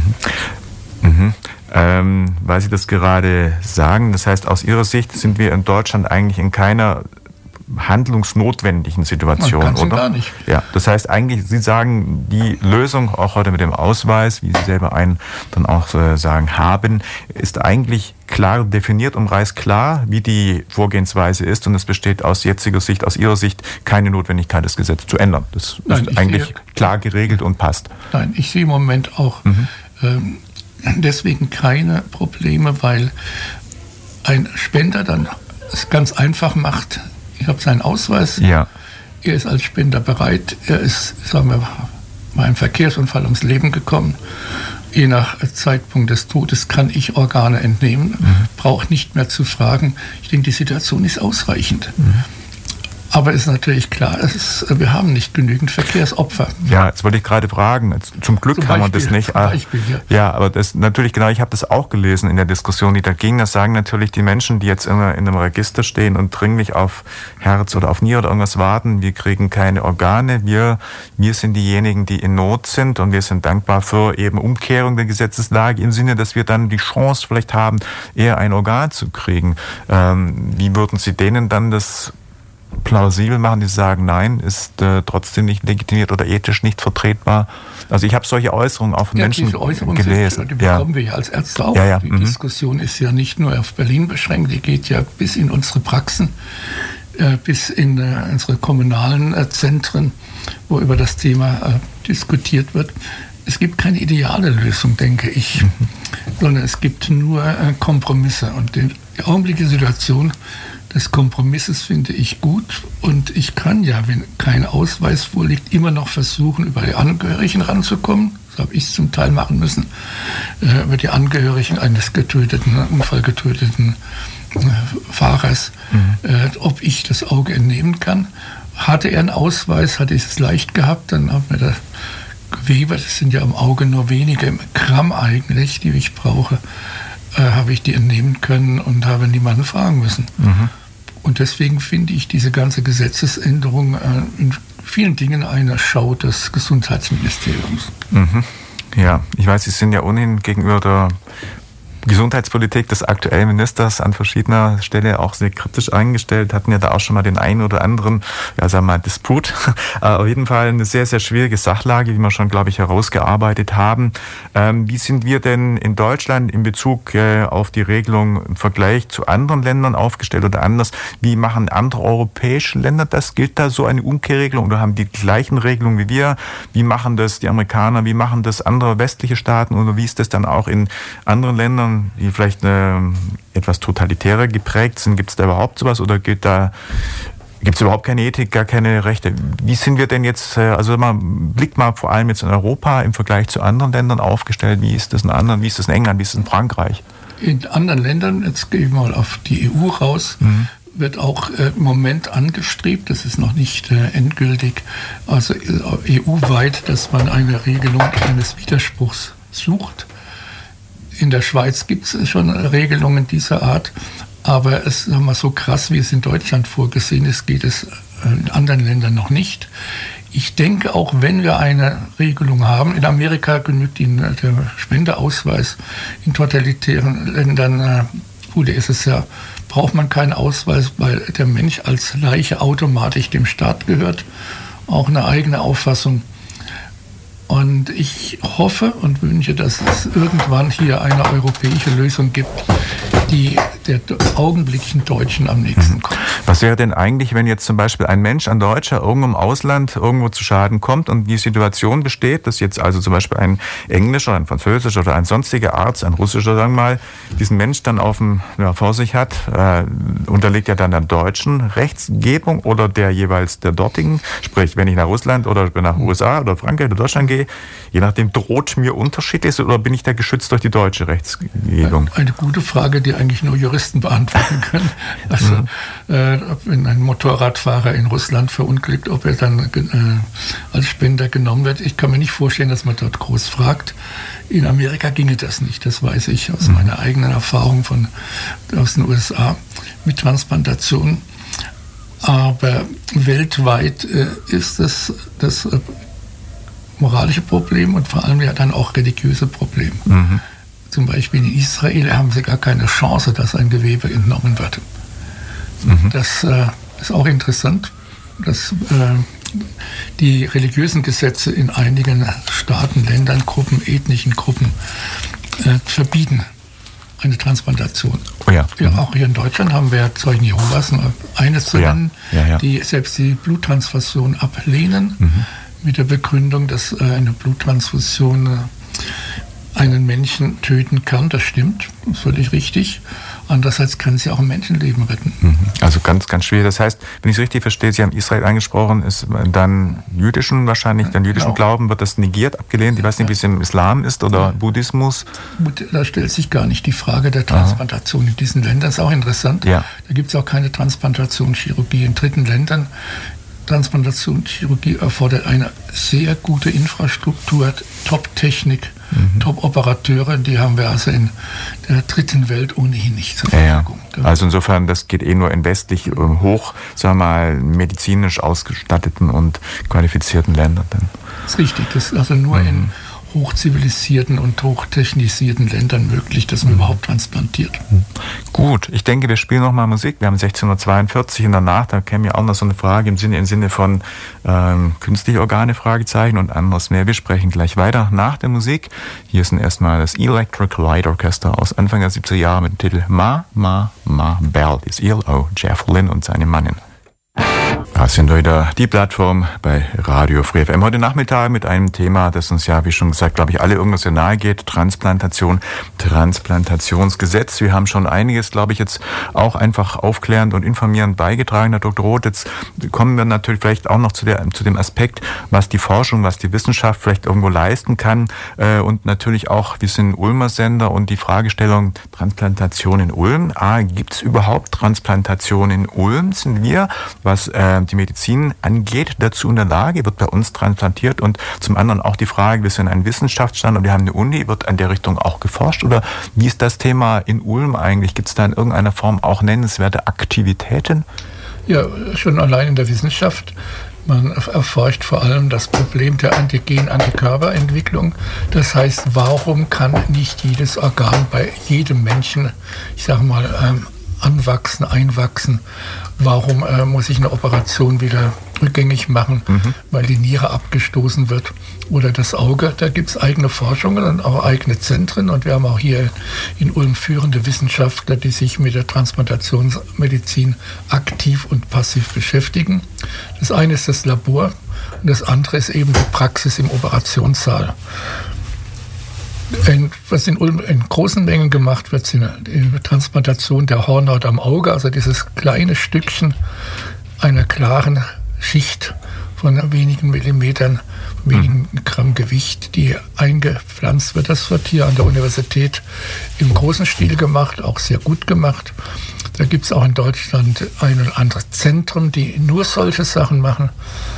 Weil Sie das gerade sagen, das heißt, aus Ihrer Sicht sind wir in Deutschland eigentlich in keiner handlungsnotwendigen Situation, ganz oder? Gar nicht. Ja, das heißt eigentlich, Sie sagen, die Lösung auch heute mit dem Ausweis, wie Sie selber einen dann auch sagen, haben, ist eigentlich klar definiert und reißt klar, wie die Vorgehensweise ist und es besteht aus jetziger Sicht, aus Ihrer Sicht keine Notwendigkeit, das Gesetz zu ändern. Das ist eigentlich klar geregelt und passt. Nein, ich sehe im Moment auch deswegen keine Probleme, weil ein Spender dann es ganz einfach macht. Ich habe seinen Ausweis, er ist als Spender bereit, er ist, sagen wir, bei einem Verkehrsunfall ums Leben gekommen. Je nach Zeitpunkt des Todes kann ich Organe entnehmen, brauche nicht mehr zu fragen. Ich denke, die Situation ist ausreichend. Aber es ist natürlich klar, wir haben nicht genügend Verkehrsopfer. Ja, jetzt wollte ich gerade fragen. Zum Glück haben wir das nicht. Ja, aber das natürlich genau. Ich habe das auch gelesen in der Diskussion, die da ging. Das sagen natürlich die Menschen, die jetzt immer in einem Register stehen und dringlich auf Herz oder auf Niere oder irgendwas warten. Wir kriegen keine Organe. Wir sind diejenigen, die in Not sind und wir sind dankbar für eben Umkehrung der Gesetzeslage im Sinne, dass wir dann die Chance vielleicht haben, eher ein Organ zu kriegen. Wie würden Sie denen dann das plausibel machen, die sagen, nein, ist trotzdem nicht legitimiert oder ethisch nicht vertretbar. Also ich habe solche Äußerungen auch von Menschen gelesen. Die bekommen wir ja als Ärzte auch. Die Diskussion ist ja nicht nur auf Berlin beschränkt, die geht ja bis in unsere Praxen, bis in unsere kommunalen Zentren, wo über das Thema diskutiert wird. Es gibt keine ideale Lösung, denke ich, sondern es gibt nur Kompromisse. Und die augenblickliche Situation des Kompromisses finde ich gut. Und ich kann ja, wenn kein Ausweis vorliegt, immer noch versuchen, über die Angehörigen ranzukommen. So habe ich es zum Teil machen müssen. Über die Angehörigen eines unfallgetöteten Fahrers, ob ich das Auge entnehmen kann. Hatte er einen Ausweis, hatte ich es leicht gehabt, dann hat mir der Gewebe, das sind ja am Auge nur wenige Gramm eigentlich, die ich brauche, habe ich die entnehmen können und habe niemanden fragen müssen. Und deswegen finde ich diese ganze Gesetzesänderung in vielen Dingen eine Schau des Gesundheitsministeriums. Ja, ich weiß, Sie sind ja ohnehin gegenüber der Gesundheitspolitik des aktuellen Ministers an verschiedener Stelle auch sehr kritisch eingestellt, hatten ja da auch schon mal den einen oder anderen, ja, sagen wir mal, Disput. Auf jeden Fall eine sehr, sehr schwierige Sachlage, wie wir schon, glaube ich, herausgearbeitet haben. Wie sind wir denn in Deutschland in Bezug auf die Regelung im Vergleich zu anderen Ländern aufgestellt oder anders? Wie machen andere europäische Länder das? Gilt da so eine Umkehrregelung oder haben die gleichen Regelungen wie wir? Wie machen das die Amerikaner? Wie machen das andere westliche Staaten? Oder wie ist das dann auch in anderen Ländern, die vielleicht etwas totalitärer geprägt sind? Gibt es da überhaupt sowas oder gibt es überhaupt keine Ethik, gar keine Rechte? Wie sind wir denn jetzt, blickt mal vor allem jetzt in Europa im Vergleich zu anderen Ländern aufgestellt? Wie ist das in anderen, wie ist das in England, wie ist das in Frankreich? In anderen Ländern, jetzt gehe ich mal auf die EU raus, wird auch im Moment angestrebt, das ist noch nicht endgültig, also EU-weit, dass man eine Regelung eines Widerspruchs sucht. In der Schweiz gibt es schon Regelungen dieser Art, aber es ist mal so krass, wie es in Deutschland vorgesehen ist, geht es in anderen Ländern noch nicht. Ich denke, auch wenn wir eine Regelung haben, in Amerika genügt Ihnen der Spendeausweis, in totalitären Ländern, gut, ist es ja, braucht man keinen Ausweis, weil der Mensch als Leiche automatisch dem Staat gehört, auch eine eigene Auffassung. Und ich hoffe und wünsche, dass es irgendwann hier eine europäische Lösung gibt, die der augenblicklichen Deutschen am nächsten kommt. Was wäre denn eigentlich, wenn jetzt zum Beispiel ein Mensch, ein Deutscher, irgendwo im Ausland irgendwo zu Schaden kommt und die Situation besteht, dass jetzt also zum Beispiel ein englischer, ein französischer oder ein sonstiger Arzt, ein russischer, sagen wir mal, diesen Mensch dann vor sich hat, unterliegt ja dann der deutschen Rechtsgebung oder der jeweils der dortigen, sprich, wenn ich nach Russland oder nach USA oder Frankreich oder Deutschland gehe, je nachdem droht mir unterschiedlich oder bin ich da geschützt durch die deutsche Rechtsgebung? Eine gute Frage, die eigentlich nur Juristen beantworten können. Also wenn ein Motorradfahrer in Russland verunglückt, ob er dann als Spender genommen wird. Ich kann mir nicht vorstellen, dass man dort groß fragt. In Amerika ginge das nicht, das weiß ich aus meiner eigenen Erfahrung aus den USA mit Transplantation. Aber weltweit ist das moralische Problem und vor allem ja dann auch religiöse Problem. Zum Beispiel in Israel haben sie gar keine Chance, dass ein Gewebe entnommen wird. Das ist auch interessant, dass die religiösen Gesetze in einigen Staaten, Ländern, Gruppen, ethnischen Gruppen verbieten eine Transplantation. Oh ja. Ja, auch hier in Deutschland haben wir Zeugen Jehovas, eines zu nennen, die selbst die Bluttransfusion ablehnen, mit der Begründung, dass eine Bluttransfusion einen Menschen töten kann. Das stimmt, das ist völlig richtig. Andererseits kann sie auch ein Menschenleben retten. Also ganz, ganz schwierig. Das heißt, wenn ich es richtig verstehe, Sie haben Israel angesprochen, ist dann jüdischen Glauben, wird das negiert, abgelehnt? Ich weiß nicht, wie es im Islam ist oder Buddhismus. Da stellt sich gar nicht die Frage der Transplantation in diesen Ländern. Das ist auch interessant. Ja. Da gibt es auch keine Transplantationschirurgie in dritten Ländern. Transplantationschirurgie erfordert eine sehr gute Infrastruktur, Top-Technik, Top-Operateure, die haben wir also in der dritten Welt ohnehin nicht zur Verfügung. Ja. Also insofern, das geht nur in westlich hoch, sagen wir mal, medizinisch ausgestatteten und qualifizierten Ländern dann. Das ist richtig, das ist also nur in hochzivilisierten und hochtechnisierten Ländern möglich, dass man überhaupt transplantiert. Gut, ich denke, wir spielen noch mal Musik. Wir haben 16:42 und danach, da käme ja auch noch so eine Frage im Sinne von künstliche Organe, Fragezeichen und anderes mehr. Wir sprechen gleich weiter nach der Musik. Hier ist erstmal das Electric Light Orchestra aus Anfang der 70er Jahre mit dem Titel Ma, Ma, Ma, Belle. Das ELO, Jeff Lynne und seine Mannin. Da sind wir wieder, die Plattform bei Radio Free FM. Heute Nachmittag mit einem Thema, das uns ja, wie schon gesagt, glaube ich, alle irgendwas sehr nahe geht. Transplantation, Transplantationsgesetz. Wir haben schon einiges, glaube ich, jetzt auch einfach aufklärend und informierend beigetragen, Herr Dr. Roth. Jetzt kommen wir natürlich vielleicht auch noch zu dem Aspekt, was die Forschung, was die Wissenschaft vielleicht irgendwo leisten kann. Und natürlich auch, wir sind Ulmer Sender und die Fragestellung Transplantation in Ulm. Gibt es überhaupt Transplantation in Ulm? Sind wir, was die Medizin angeht, dazu in der Lage? Wird bei uns transplantiert? Und zum anderen auch die Frage, wir sind ein Wissenschaftsstandort, wir haben eine Uni, wird an der Richtung auch geforscht? Oder wie ist das Thema in Ulm eigentlich? Gibt es da in irgendeiner Form auch nennenswerte Aktivitäten? Ja, schon allein in der Wissenschaft. Man erforscht vor allem das Problem der Antigen-Antikörperentwicklung. Das heißt, warum kann nicht jedes Organ bei jedem Menschen, ich sage mal, anwachsen, einwachsen? Warum muss ich eine Operation wieder rückgängig machen, weil die Niere abgestoßen wird? Oder das Auge, da gibt es eigene Forschungen und auch eigene Zentren. Und wir haben auch hier in Ulm führende Wissenschaftler, die sich mit der Transplantationsmedizin aktiv und passiv beschäftigen. Das eine ist das Labor und das andere ist eben die Praxis im Operationssaal. Was in Ulm in großen Mengen gemacht wird, sind die Transplantation der Hornhaut am Auge, also dieses kleine Stückchen einer klaren Schicht von wenigen Millimetern, wenigen Gramm Gewicht, die eingepflanzt wird. Das wird hier an der Universität im großen Stil gemacht, auch sehr gut gemacht. Da gibt es auch in Deutschland ein oder andere Zentren, die nur solche Sachen machen.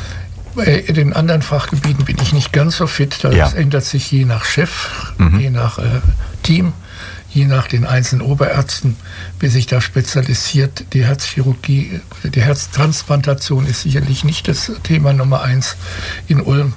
Bei den anderen Fachgebieten bin ich nicht ganz so fit. Das ändert sich je nach Chef, je nach Team, je nach den einzelnen Oberärzten, wer sich da spezialisiert. Die Herzchirurgie, die Herztransplantation ist sicherlich nicht das Thema Nummer 1 in Ulm.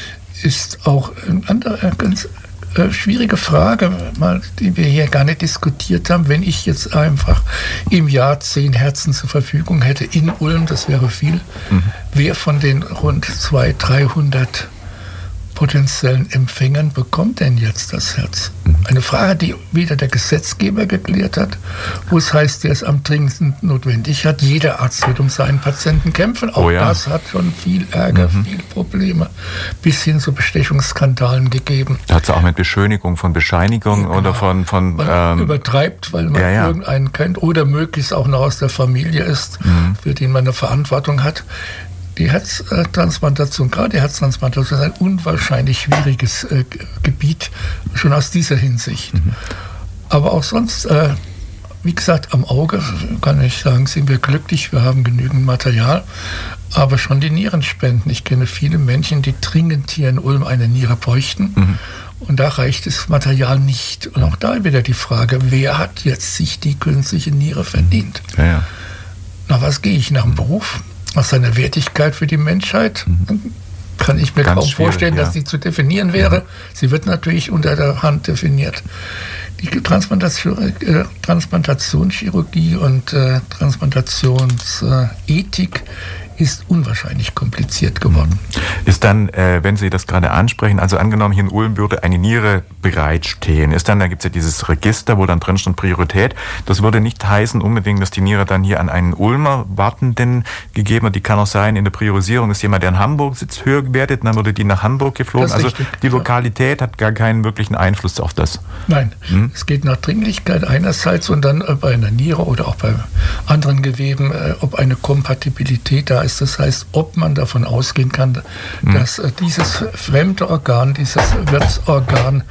Ist auch eine andere ganz schwierige Frage, die wir hier gar nicht diskutiert haben. Wenn ich jetzt einfach im Jahr 10 Herzen zur Verfügung hätte in Ulm, das wäre viel, wer von den rund 200-300 potenziellen Empfängern bekommt denn jetzt das Herz? Eine Frage, die weder der Gesetzgeber geklärt hat, wo es heißt, der es am dringendsten notwendig hat. Jeder Arzt wird um seinen Patienten kämpfen. Auch das hat schon viel Ärger, viel Probleme, bis hin zu Bestechungsskandalen gegeben. Da hat es auch mit Beschönigung von Bescheinigung oder von man übertreibt, weil man irgendeinen kennt oder möglichst auch noch aus der Familie ist, für den man eine Verantwortung hat. Die Herztransplantation, gerade die Herztransplantation, ist ein unwahrscheinlich schwieriges Gebiet, schon aus dieser Hinsicht. Aber auch sonst, wie gesagt, am Auge kann ich sagen, sind wir glücklich, wir haben genügend Material, aber schon die Nierenspenden. Ich kenne viele Menschen, die dringend hier in Ulm eine Niere bräuchten. Und da reicht das Material nicht. Und auch da wieder die Frage, wer hat jetzt sich die künstliche Niere verdient? Nach was gehe ich? Nach dem Beruf? Aus seiner Wertigkeit für die Menschheit? Kann ich mir kaum vorstellen, dass sie zu definieren wäre. Sie wird natürlich unter der Hand definiert. Die Transplantationschirurgie und Transplantationsethik ist unwahrscheinlich kompliziert geworden. Ist dann, wenn Sie das gerade ansprechen, also angenommen hier in Ulm würde eine Niere bereitstehen, ist dann, da gibt es ja dieses Register, wo dann drin steht Priorität, das würde nicht heißen unbedingt, dass die Niere dann hier an einen Ulmer Wartenden gegeben wird. Die kann auch sein, in der Priorisierung ist jemand, der in Hamburg sitzt, höher gewertet, dann würde die nach Hamburg geflogen. Also richtig, die Lokalität hat gar keinen wirklichen Einfluss auf das. Nein, es geht nach Dringlichkeit einerseits und dann bei einer Niere oder auch bei anderen Geweben, ob eine Kompatibilität da ist. Das heißt, ob man davon ausgehen kann, dass dieses fremde Organ, dieses Wirtsorgan,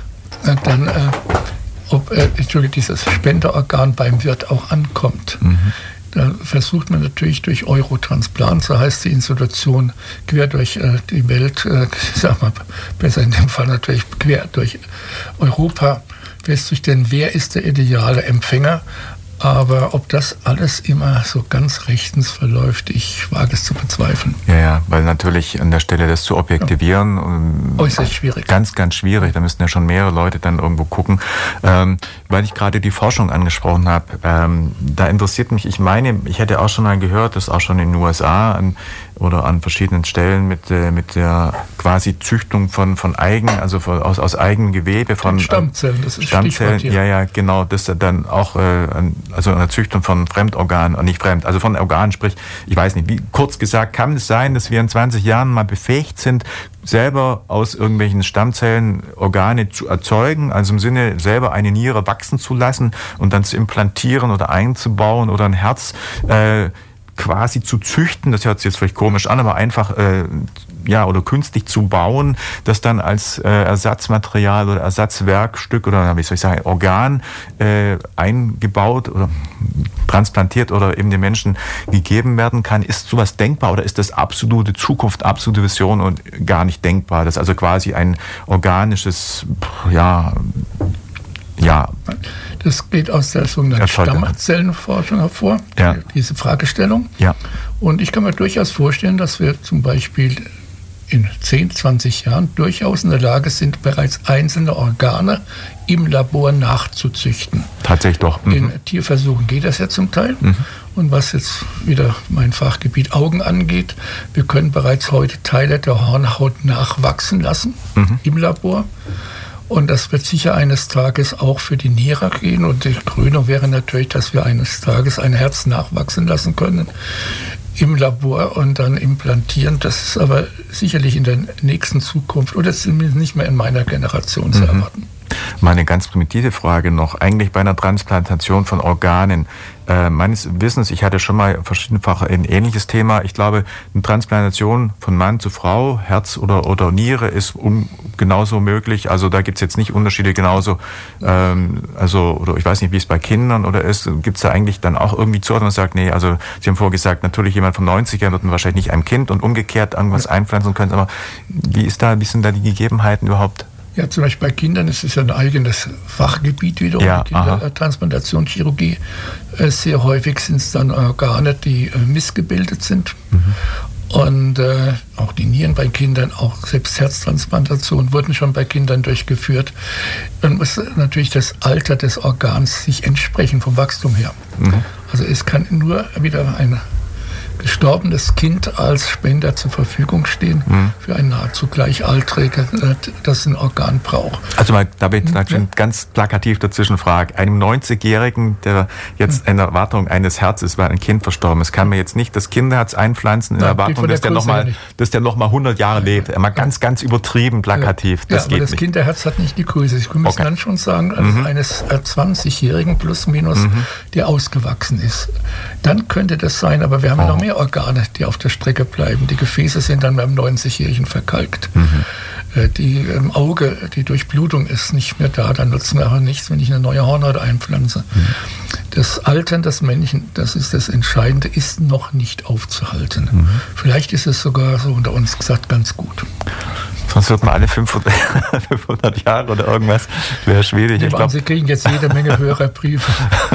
dieses Spenderorgan beim Wirt auch ankommt. Da versucht man natürlich durch Eurotransplant, so heißt die Institution, quer durch die Welt, ich sag mal besser in dem Fall natürlich quer durch Europa, festzustellen, wer ist der ideale Empfänger. Aber ob das alles immer so ganz rechtens verläuft, ich wage es zu bezweifeln. Ja, weil natürlich an der Stelle das zu objektivieren, äußerst schwierig. Ganz, ganz schwierig. Da müssten ja schon mehrere Leute dann irgendwo gucken. Weil ich gerade die Forschung angesprochen habe, da interessiert mich, ich meine, ich hätte auch schon mal gehört, dass auch schon in den USA oder an verschiedenen Stellen mit der quasi Züchtung von Eigen, also aus eigenem Gewebe von Stammzellen, das ist Stammzellen, Stichwort hier. Ja, genau, das dann auch also einer Züchtung von Fremdorganen, nicht fremd, also von Organen, sprich, ich weiß nicht, wie kurz gesagt, kann es sein, dass wir in 20 Jahren mal befähigt sind, selber aus irgendwelchen Stammzellen Organe zu erzeugen, also im Sinne selber eine Niere wachsen zu lassen und dann zu implantieren oder einzubauen oder ein Herz quasi zu züchten, das hört sich jetzt vielleicht komisch an, aber einfach oder künstlich zu bauen, das dann als Ersatzmaterial oder Ersatzwerkstück oder wie soll ich sagen, Organ eingebaut oder transplantiert oder eben den Menschen gegeben werden kann. Ist sowas denkbar oder ist das absolute Zukunft, absolute Vision und gar nicht denkbar? Das ist also quasi ein organisches, Das geht aus der sogenannten Stammzellenforschung hervor, diese Fragestellung. Ja. Und ich kann mir durchaus vorstellen, dass wir zum Beispiel in 10, 20 Jahren durchaus in der Lage sind, bereits einzelne Organe im Labor nachzuzüchten. Tatsächlich doch. In Tierversuchen geht das ja zum Teil. Und was jetzt wieder mein Fachgebiet Augen angeht, wir können bereits heute Teile der Hornhaut nachwachsen lassen im Labor. Und das wird sicher eines Tages auch für die Niere gehen. Und die Krönung wäre natürlich, dass wir eines Tages ein Herz nachwachsen lassen können im Labor und dann implantieren. Das ist aber sicherlich in der nächsten Zukunft oder zumindest nicht mehr in meiner Generation zu erwarten. Meine ganz primitive Frage noch, eigentlich bei einer Transplantation von Organen. Meines Wissens, ich hatte schon mal verschiedenfach ein ähnliches Thema. Ich glaube, eine Transplantation von Mann zu Frau, Herz oder Niere ist genauso möglich. Also da gibt's jetzt nicht Unterschiede genauso. Oder ich weiß nicht, wie es bei Kindern oder ist. Gibt's da eigentlich dann auch irgendwie zu, dass man sagt, nee, also Sie haben vorher gesagt, natürlich jemand von 90 Jahren wird man wahrscheinlich nicht einem Kind und umgekehrt irgendwas einpflanzen können. Aber wie sind da die Gegebenheiten überhaupt? Ja, zum Beispiel bei Kindern ist es ja ein eigenes Fachgebiet wiederum, Kindertransplantationschirurgie. Sehr häufig sind es dann Organe, die missgebildet sind. Und auch die Nieren bei Kindern, auch selbst Herztransplantationen wurden schon bei Kindern durchgeführt. Dann muss natürlich das Alter des Organs sich entsprechen vom Wachstum her. Also es kann nur wieder ein gestorbenes Kind als Spender zur Verfügung stehen für ein nahezu Gleichaltriges, das ein Organ braucht. Also mal, da bin ich ganz plakativ dazwischen frage. Einem 90-Jährigen, der jetzt in Erwartung eines Herzes, weil ein Kind verstorben ist, kann man jetzt nicht das Kinderherz einpflanzen in der Erwartung, dass der noch mal 100 Jahre lebt. Mal ganz, ganz übertrieben plakativ. Das geht aber das nicht. Kinderherz hat nicht die Größe. Wir müssen dann schon sagen, also eines 20-Jährigen plus minus, der ausgewachsen ist. Dann könnte das sein, aber wir haben ja noch mehr Organe, die auf der Strecke bleiben. Die Gefäße sind dann beim 90-Jährigen verkalkt. Die im Auge, die Durchblutung ist nicht mehr da. Dann nutzt mir aber nichts, wenn ich eine neue Hornhaut einpflanze. Das Altern des Menschen, das ist das Entscheidende, ist noch nicht aufzuhalten. Vielleicht ist es sogar so unter uns gesagt ganz gut. Sonst wird man alle 500 Jahre oder irgendwas. Wäre schwierig. Sie kriegen jetzt jede Menge Hörerbriefe.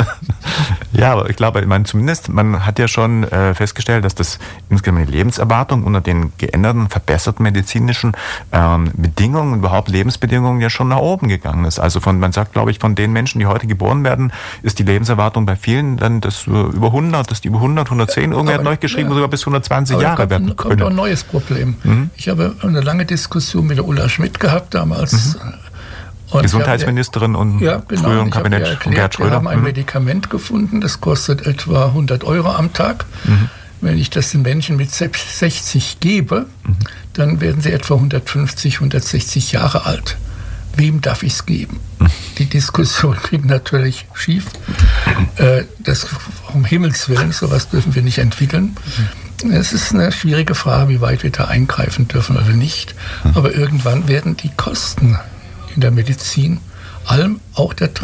Ja, aber ich glaube, man hat ja schon festgestellt, dass das insgesamt die Lebenserwartung unter den geänderten, verbesserten medizinischen Bedingungen, überhaupt Lebensbedingungen ja schon nach oben gegangen ist. Also man sagt, glaube ich, von den Menschen, die heute geboren werden, ist die Lebenserwartung bei vielen dann über 100, dass die über 100, 110, irgendwer hat neu geschrieben, sogar bis 120 Jahre werden können. Kommt auch ein neues Problem. Ich habe eine lange Diskussion mit der Ulla Schmidt gehabt damals. Gesundheitsministerin und früheren Kabinett von Gerhard Schröder. Wir haben ein Medikament gefunden, das kostet etwa 100 € am Tag. Wenn ich das den Menschen mit 60 gebe, dann werden sie etwa 150, 160 Jahre alt. Wem darf ich es geben? Die Diskussion ging natürlich schief. Das um Himmels Willen, sowas dürfen wir nicht entwickeln. Es ist eine schwierige Frage, wie weit wir da eingreifen dürfen oder nicht. Aber irgendwann werden die Kosten in der Medizin, allem auch der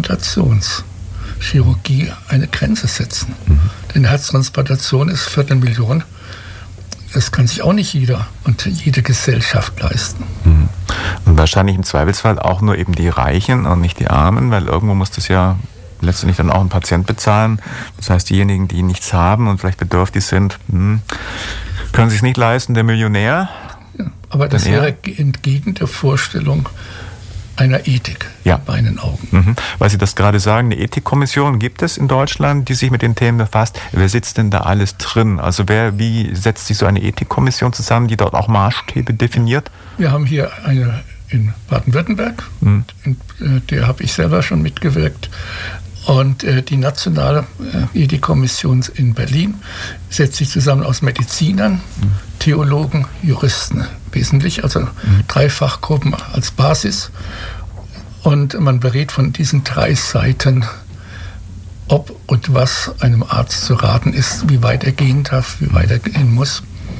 Transplantationschirurgie, eine Grenze setzen. Denn Herztransplantation ist 250.000. Das kann sich auch nicht jeder und jede Gesellschaft leisten. Und wahrscheinlich im Zweifelsfall auch nur eben die Reichen und nicht die Armen, weil irgendwo muss das ja letztendlich dann auch ein Patient bezahlen. Das heißt, diejenigen, die nichts haben und vielleicht bedürftig sind, können sich es nicht leisten, der Millionär. Ja, aber das wäre entgegen der Vorstellung einer Ethik in meinen Augen. Weil Sie das gerade sagen, eine Ethikkommission gibt es in Deutschland, die sich mit den Themen befasst. Wer sitzt denn da alles drin? Also wie setzt sich so eine Ethikkommission zusammen, die dort auch Maßstäbe definiert? Wir haben hier eine in Baden-Württemberg, in der habe ich selber schon mitgewirkt. Und die nationale Ethikkommission in Berlin setzt sich zusammen aus Medizinern, Theologen, Juristen wesentlich, also 3 Fachgruppen als Basis. Und man berät von diesen 3 Seiten, ob und was einem Arzt zu raten ist, wie weit er gehen darf, wie weit er gehen muss.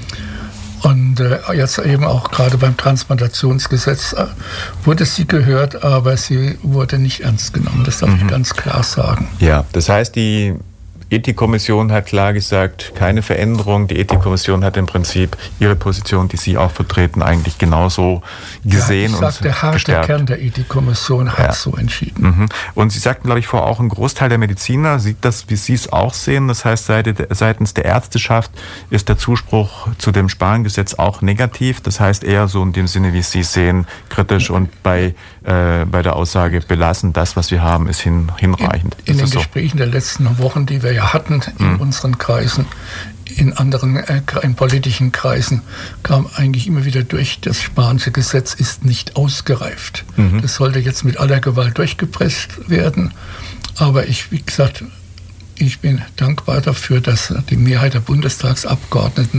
Und jetzt eben auch gerade beim Transplantationsgesetz wurde sie gehört, aber sie wurde nicht ernst genommen. Das darf ich ganz klar sagen. Ja, das heißt, die Ethikkommission hat klar gesagt, keine Veränderung. Die Ethikkommission hat im Prinzip ihre Position, die Sie auch vertreten, eigentlich genauso gesehen und gestärkt. Der harte Kern der Ethikkommission hat so entschieden. Und Sie sagten, glaube ich, vorher auch, ein Großteil der Mediziner sieht das, wie Sie es auch sehen. Das heißt, seitens der Ärzteschaft ist der Zuspruch zu dem Sparengesetz auch negativ. Das heißt eher so in dem Sinne, wie Sie sehen, kritisch und bei der Aussage belassen, das, was wir haben, ist hinreichend. In den Gesprächen der letzten Wochen, die wir hatten in unseren Kreisen, in anderen in politischen Kreisen, kam eigentlich immer wieder durch, das Sparenische Gesetz ist nicht ausgereift. Das sollte jetzt mit aller Gewalt durchgepresst werden. Aber wie gesagt, ich bin dankbar dafür, dass die Mehrheit der Bundestagsabgeordneten,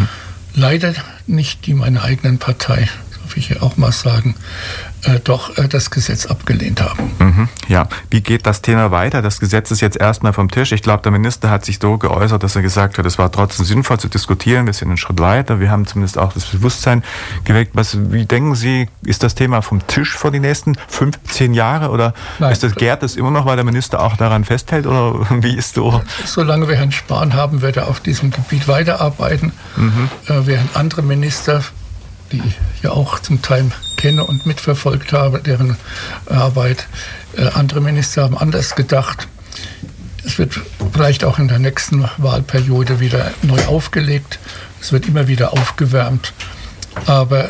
leider nicht die meiner eigenen Partei, darf ich ja auch mal sagen, doch das Gesetz abgelehnt haben. Ja, wie geht das Thema weiter? Das Gesetz ist jetzt erstmal vom Tisch. Ich glaube, der Minister hat sich so geäußert, dass er gesagt hat, es war trotzdem sinnvoll zu diskutieren. Wir sind einen Schritt weiter. Wir haben zumindest auch das Bewusstsein geweckt. Wie denken Sie, ist das Thema vom Tisch für die nächsten 15 Jahre? Oder gärt es immer noch, weil der Minister auch daran festhält? Oder wie ist so? Solange wir Herrn Spahn haben, wird er auf diesem Gebiet weiterarbeiten. Während andere Minister, die ich ja auch zum Teil kenne und mitverfolgt habe, deren Arbeit, andere Minister haben anders gedacht. Es wird vielleicht auch in der nächsten Wahlperiode wieder neu aufgelegt. Es wird immer wieder aufgewärmt. Aber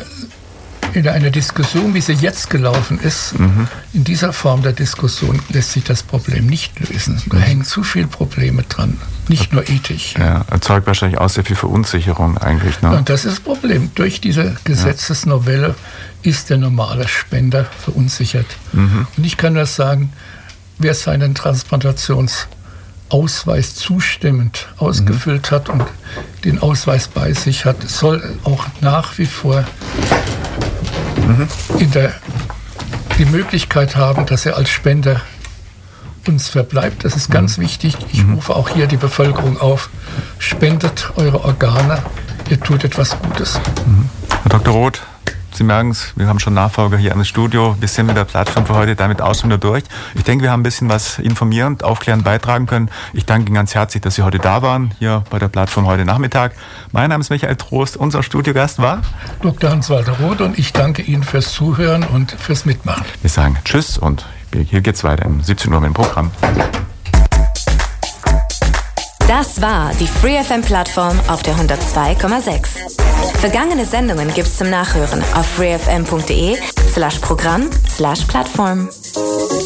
in einer Diskussion, wie sie jetzt gelaufen ist, in dieser Form der Diskussion lässt sich das Problem nicht lösen. Da hängen zu viele Probleme dran, nicht nur ethisch. Ja, erzeugt wahrscheinlich auch sehr viel Verunsicherung eigentlich. Ne? Und das ist das Problem. Durch diese Gesetzesnovelle ist der normale Spender verunsichert. Und ich kann nur sagen, wer seinen Transplantationsausweis zustimmend ausgefüllt hat und den Ausweis bei sich hat, soll auch nach wie vor die Möglichkeit haben, dass er als Spender uns verbleibt. Das ist ganz wichtig. Ich rufe auch hier die Bevölkerung auf, spendet eure Organe, ihr tut etwas Gutes. Herr Dr. Roth, Sie merken es, wir haben schon Nachfolger hier im Studio. Wir sind mit der Plattform für heute damit aus und wieder durch. Ich denke, wir haben ein bisschen was informierend, aufklärend beitragen können. Ich danke Ihnen ganz herzlich, dass Sie heute da waren, hier bei der Plattform heute Nachmittag. Mein Name ist Michael Trost. Unser Studiogast war Dr. Hans-Walter Roth und ich danke Ihnen fürs Zuhören und fürs Mitmachen. Wir sagen Tschüss und hier geht's weiter um 17 Uhr mit dem Programm. Das war die FreeFM-Plattform auf der 102,6. Vergangene Sendungen gibt's zum Nachhören auf freefm.de/Programm/Plattform.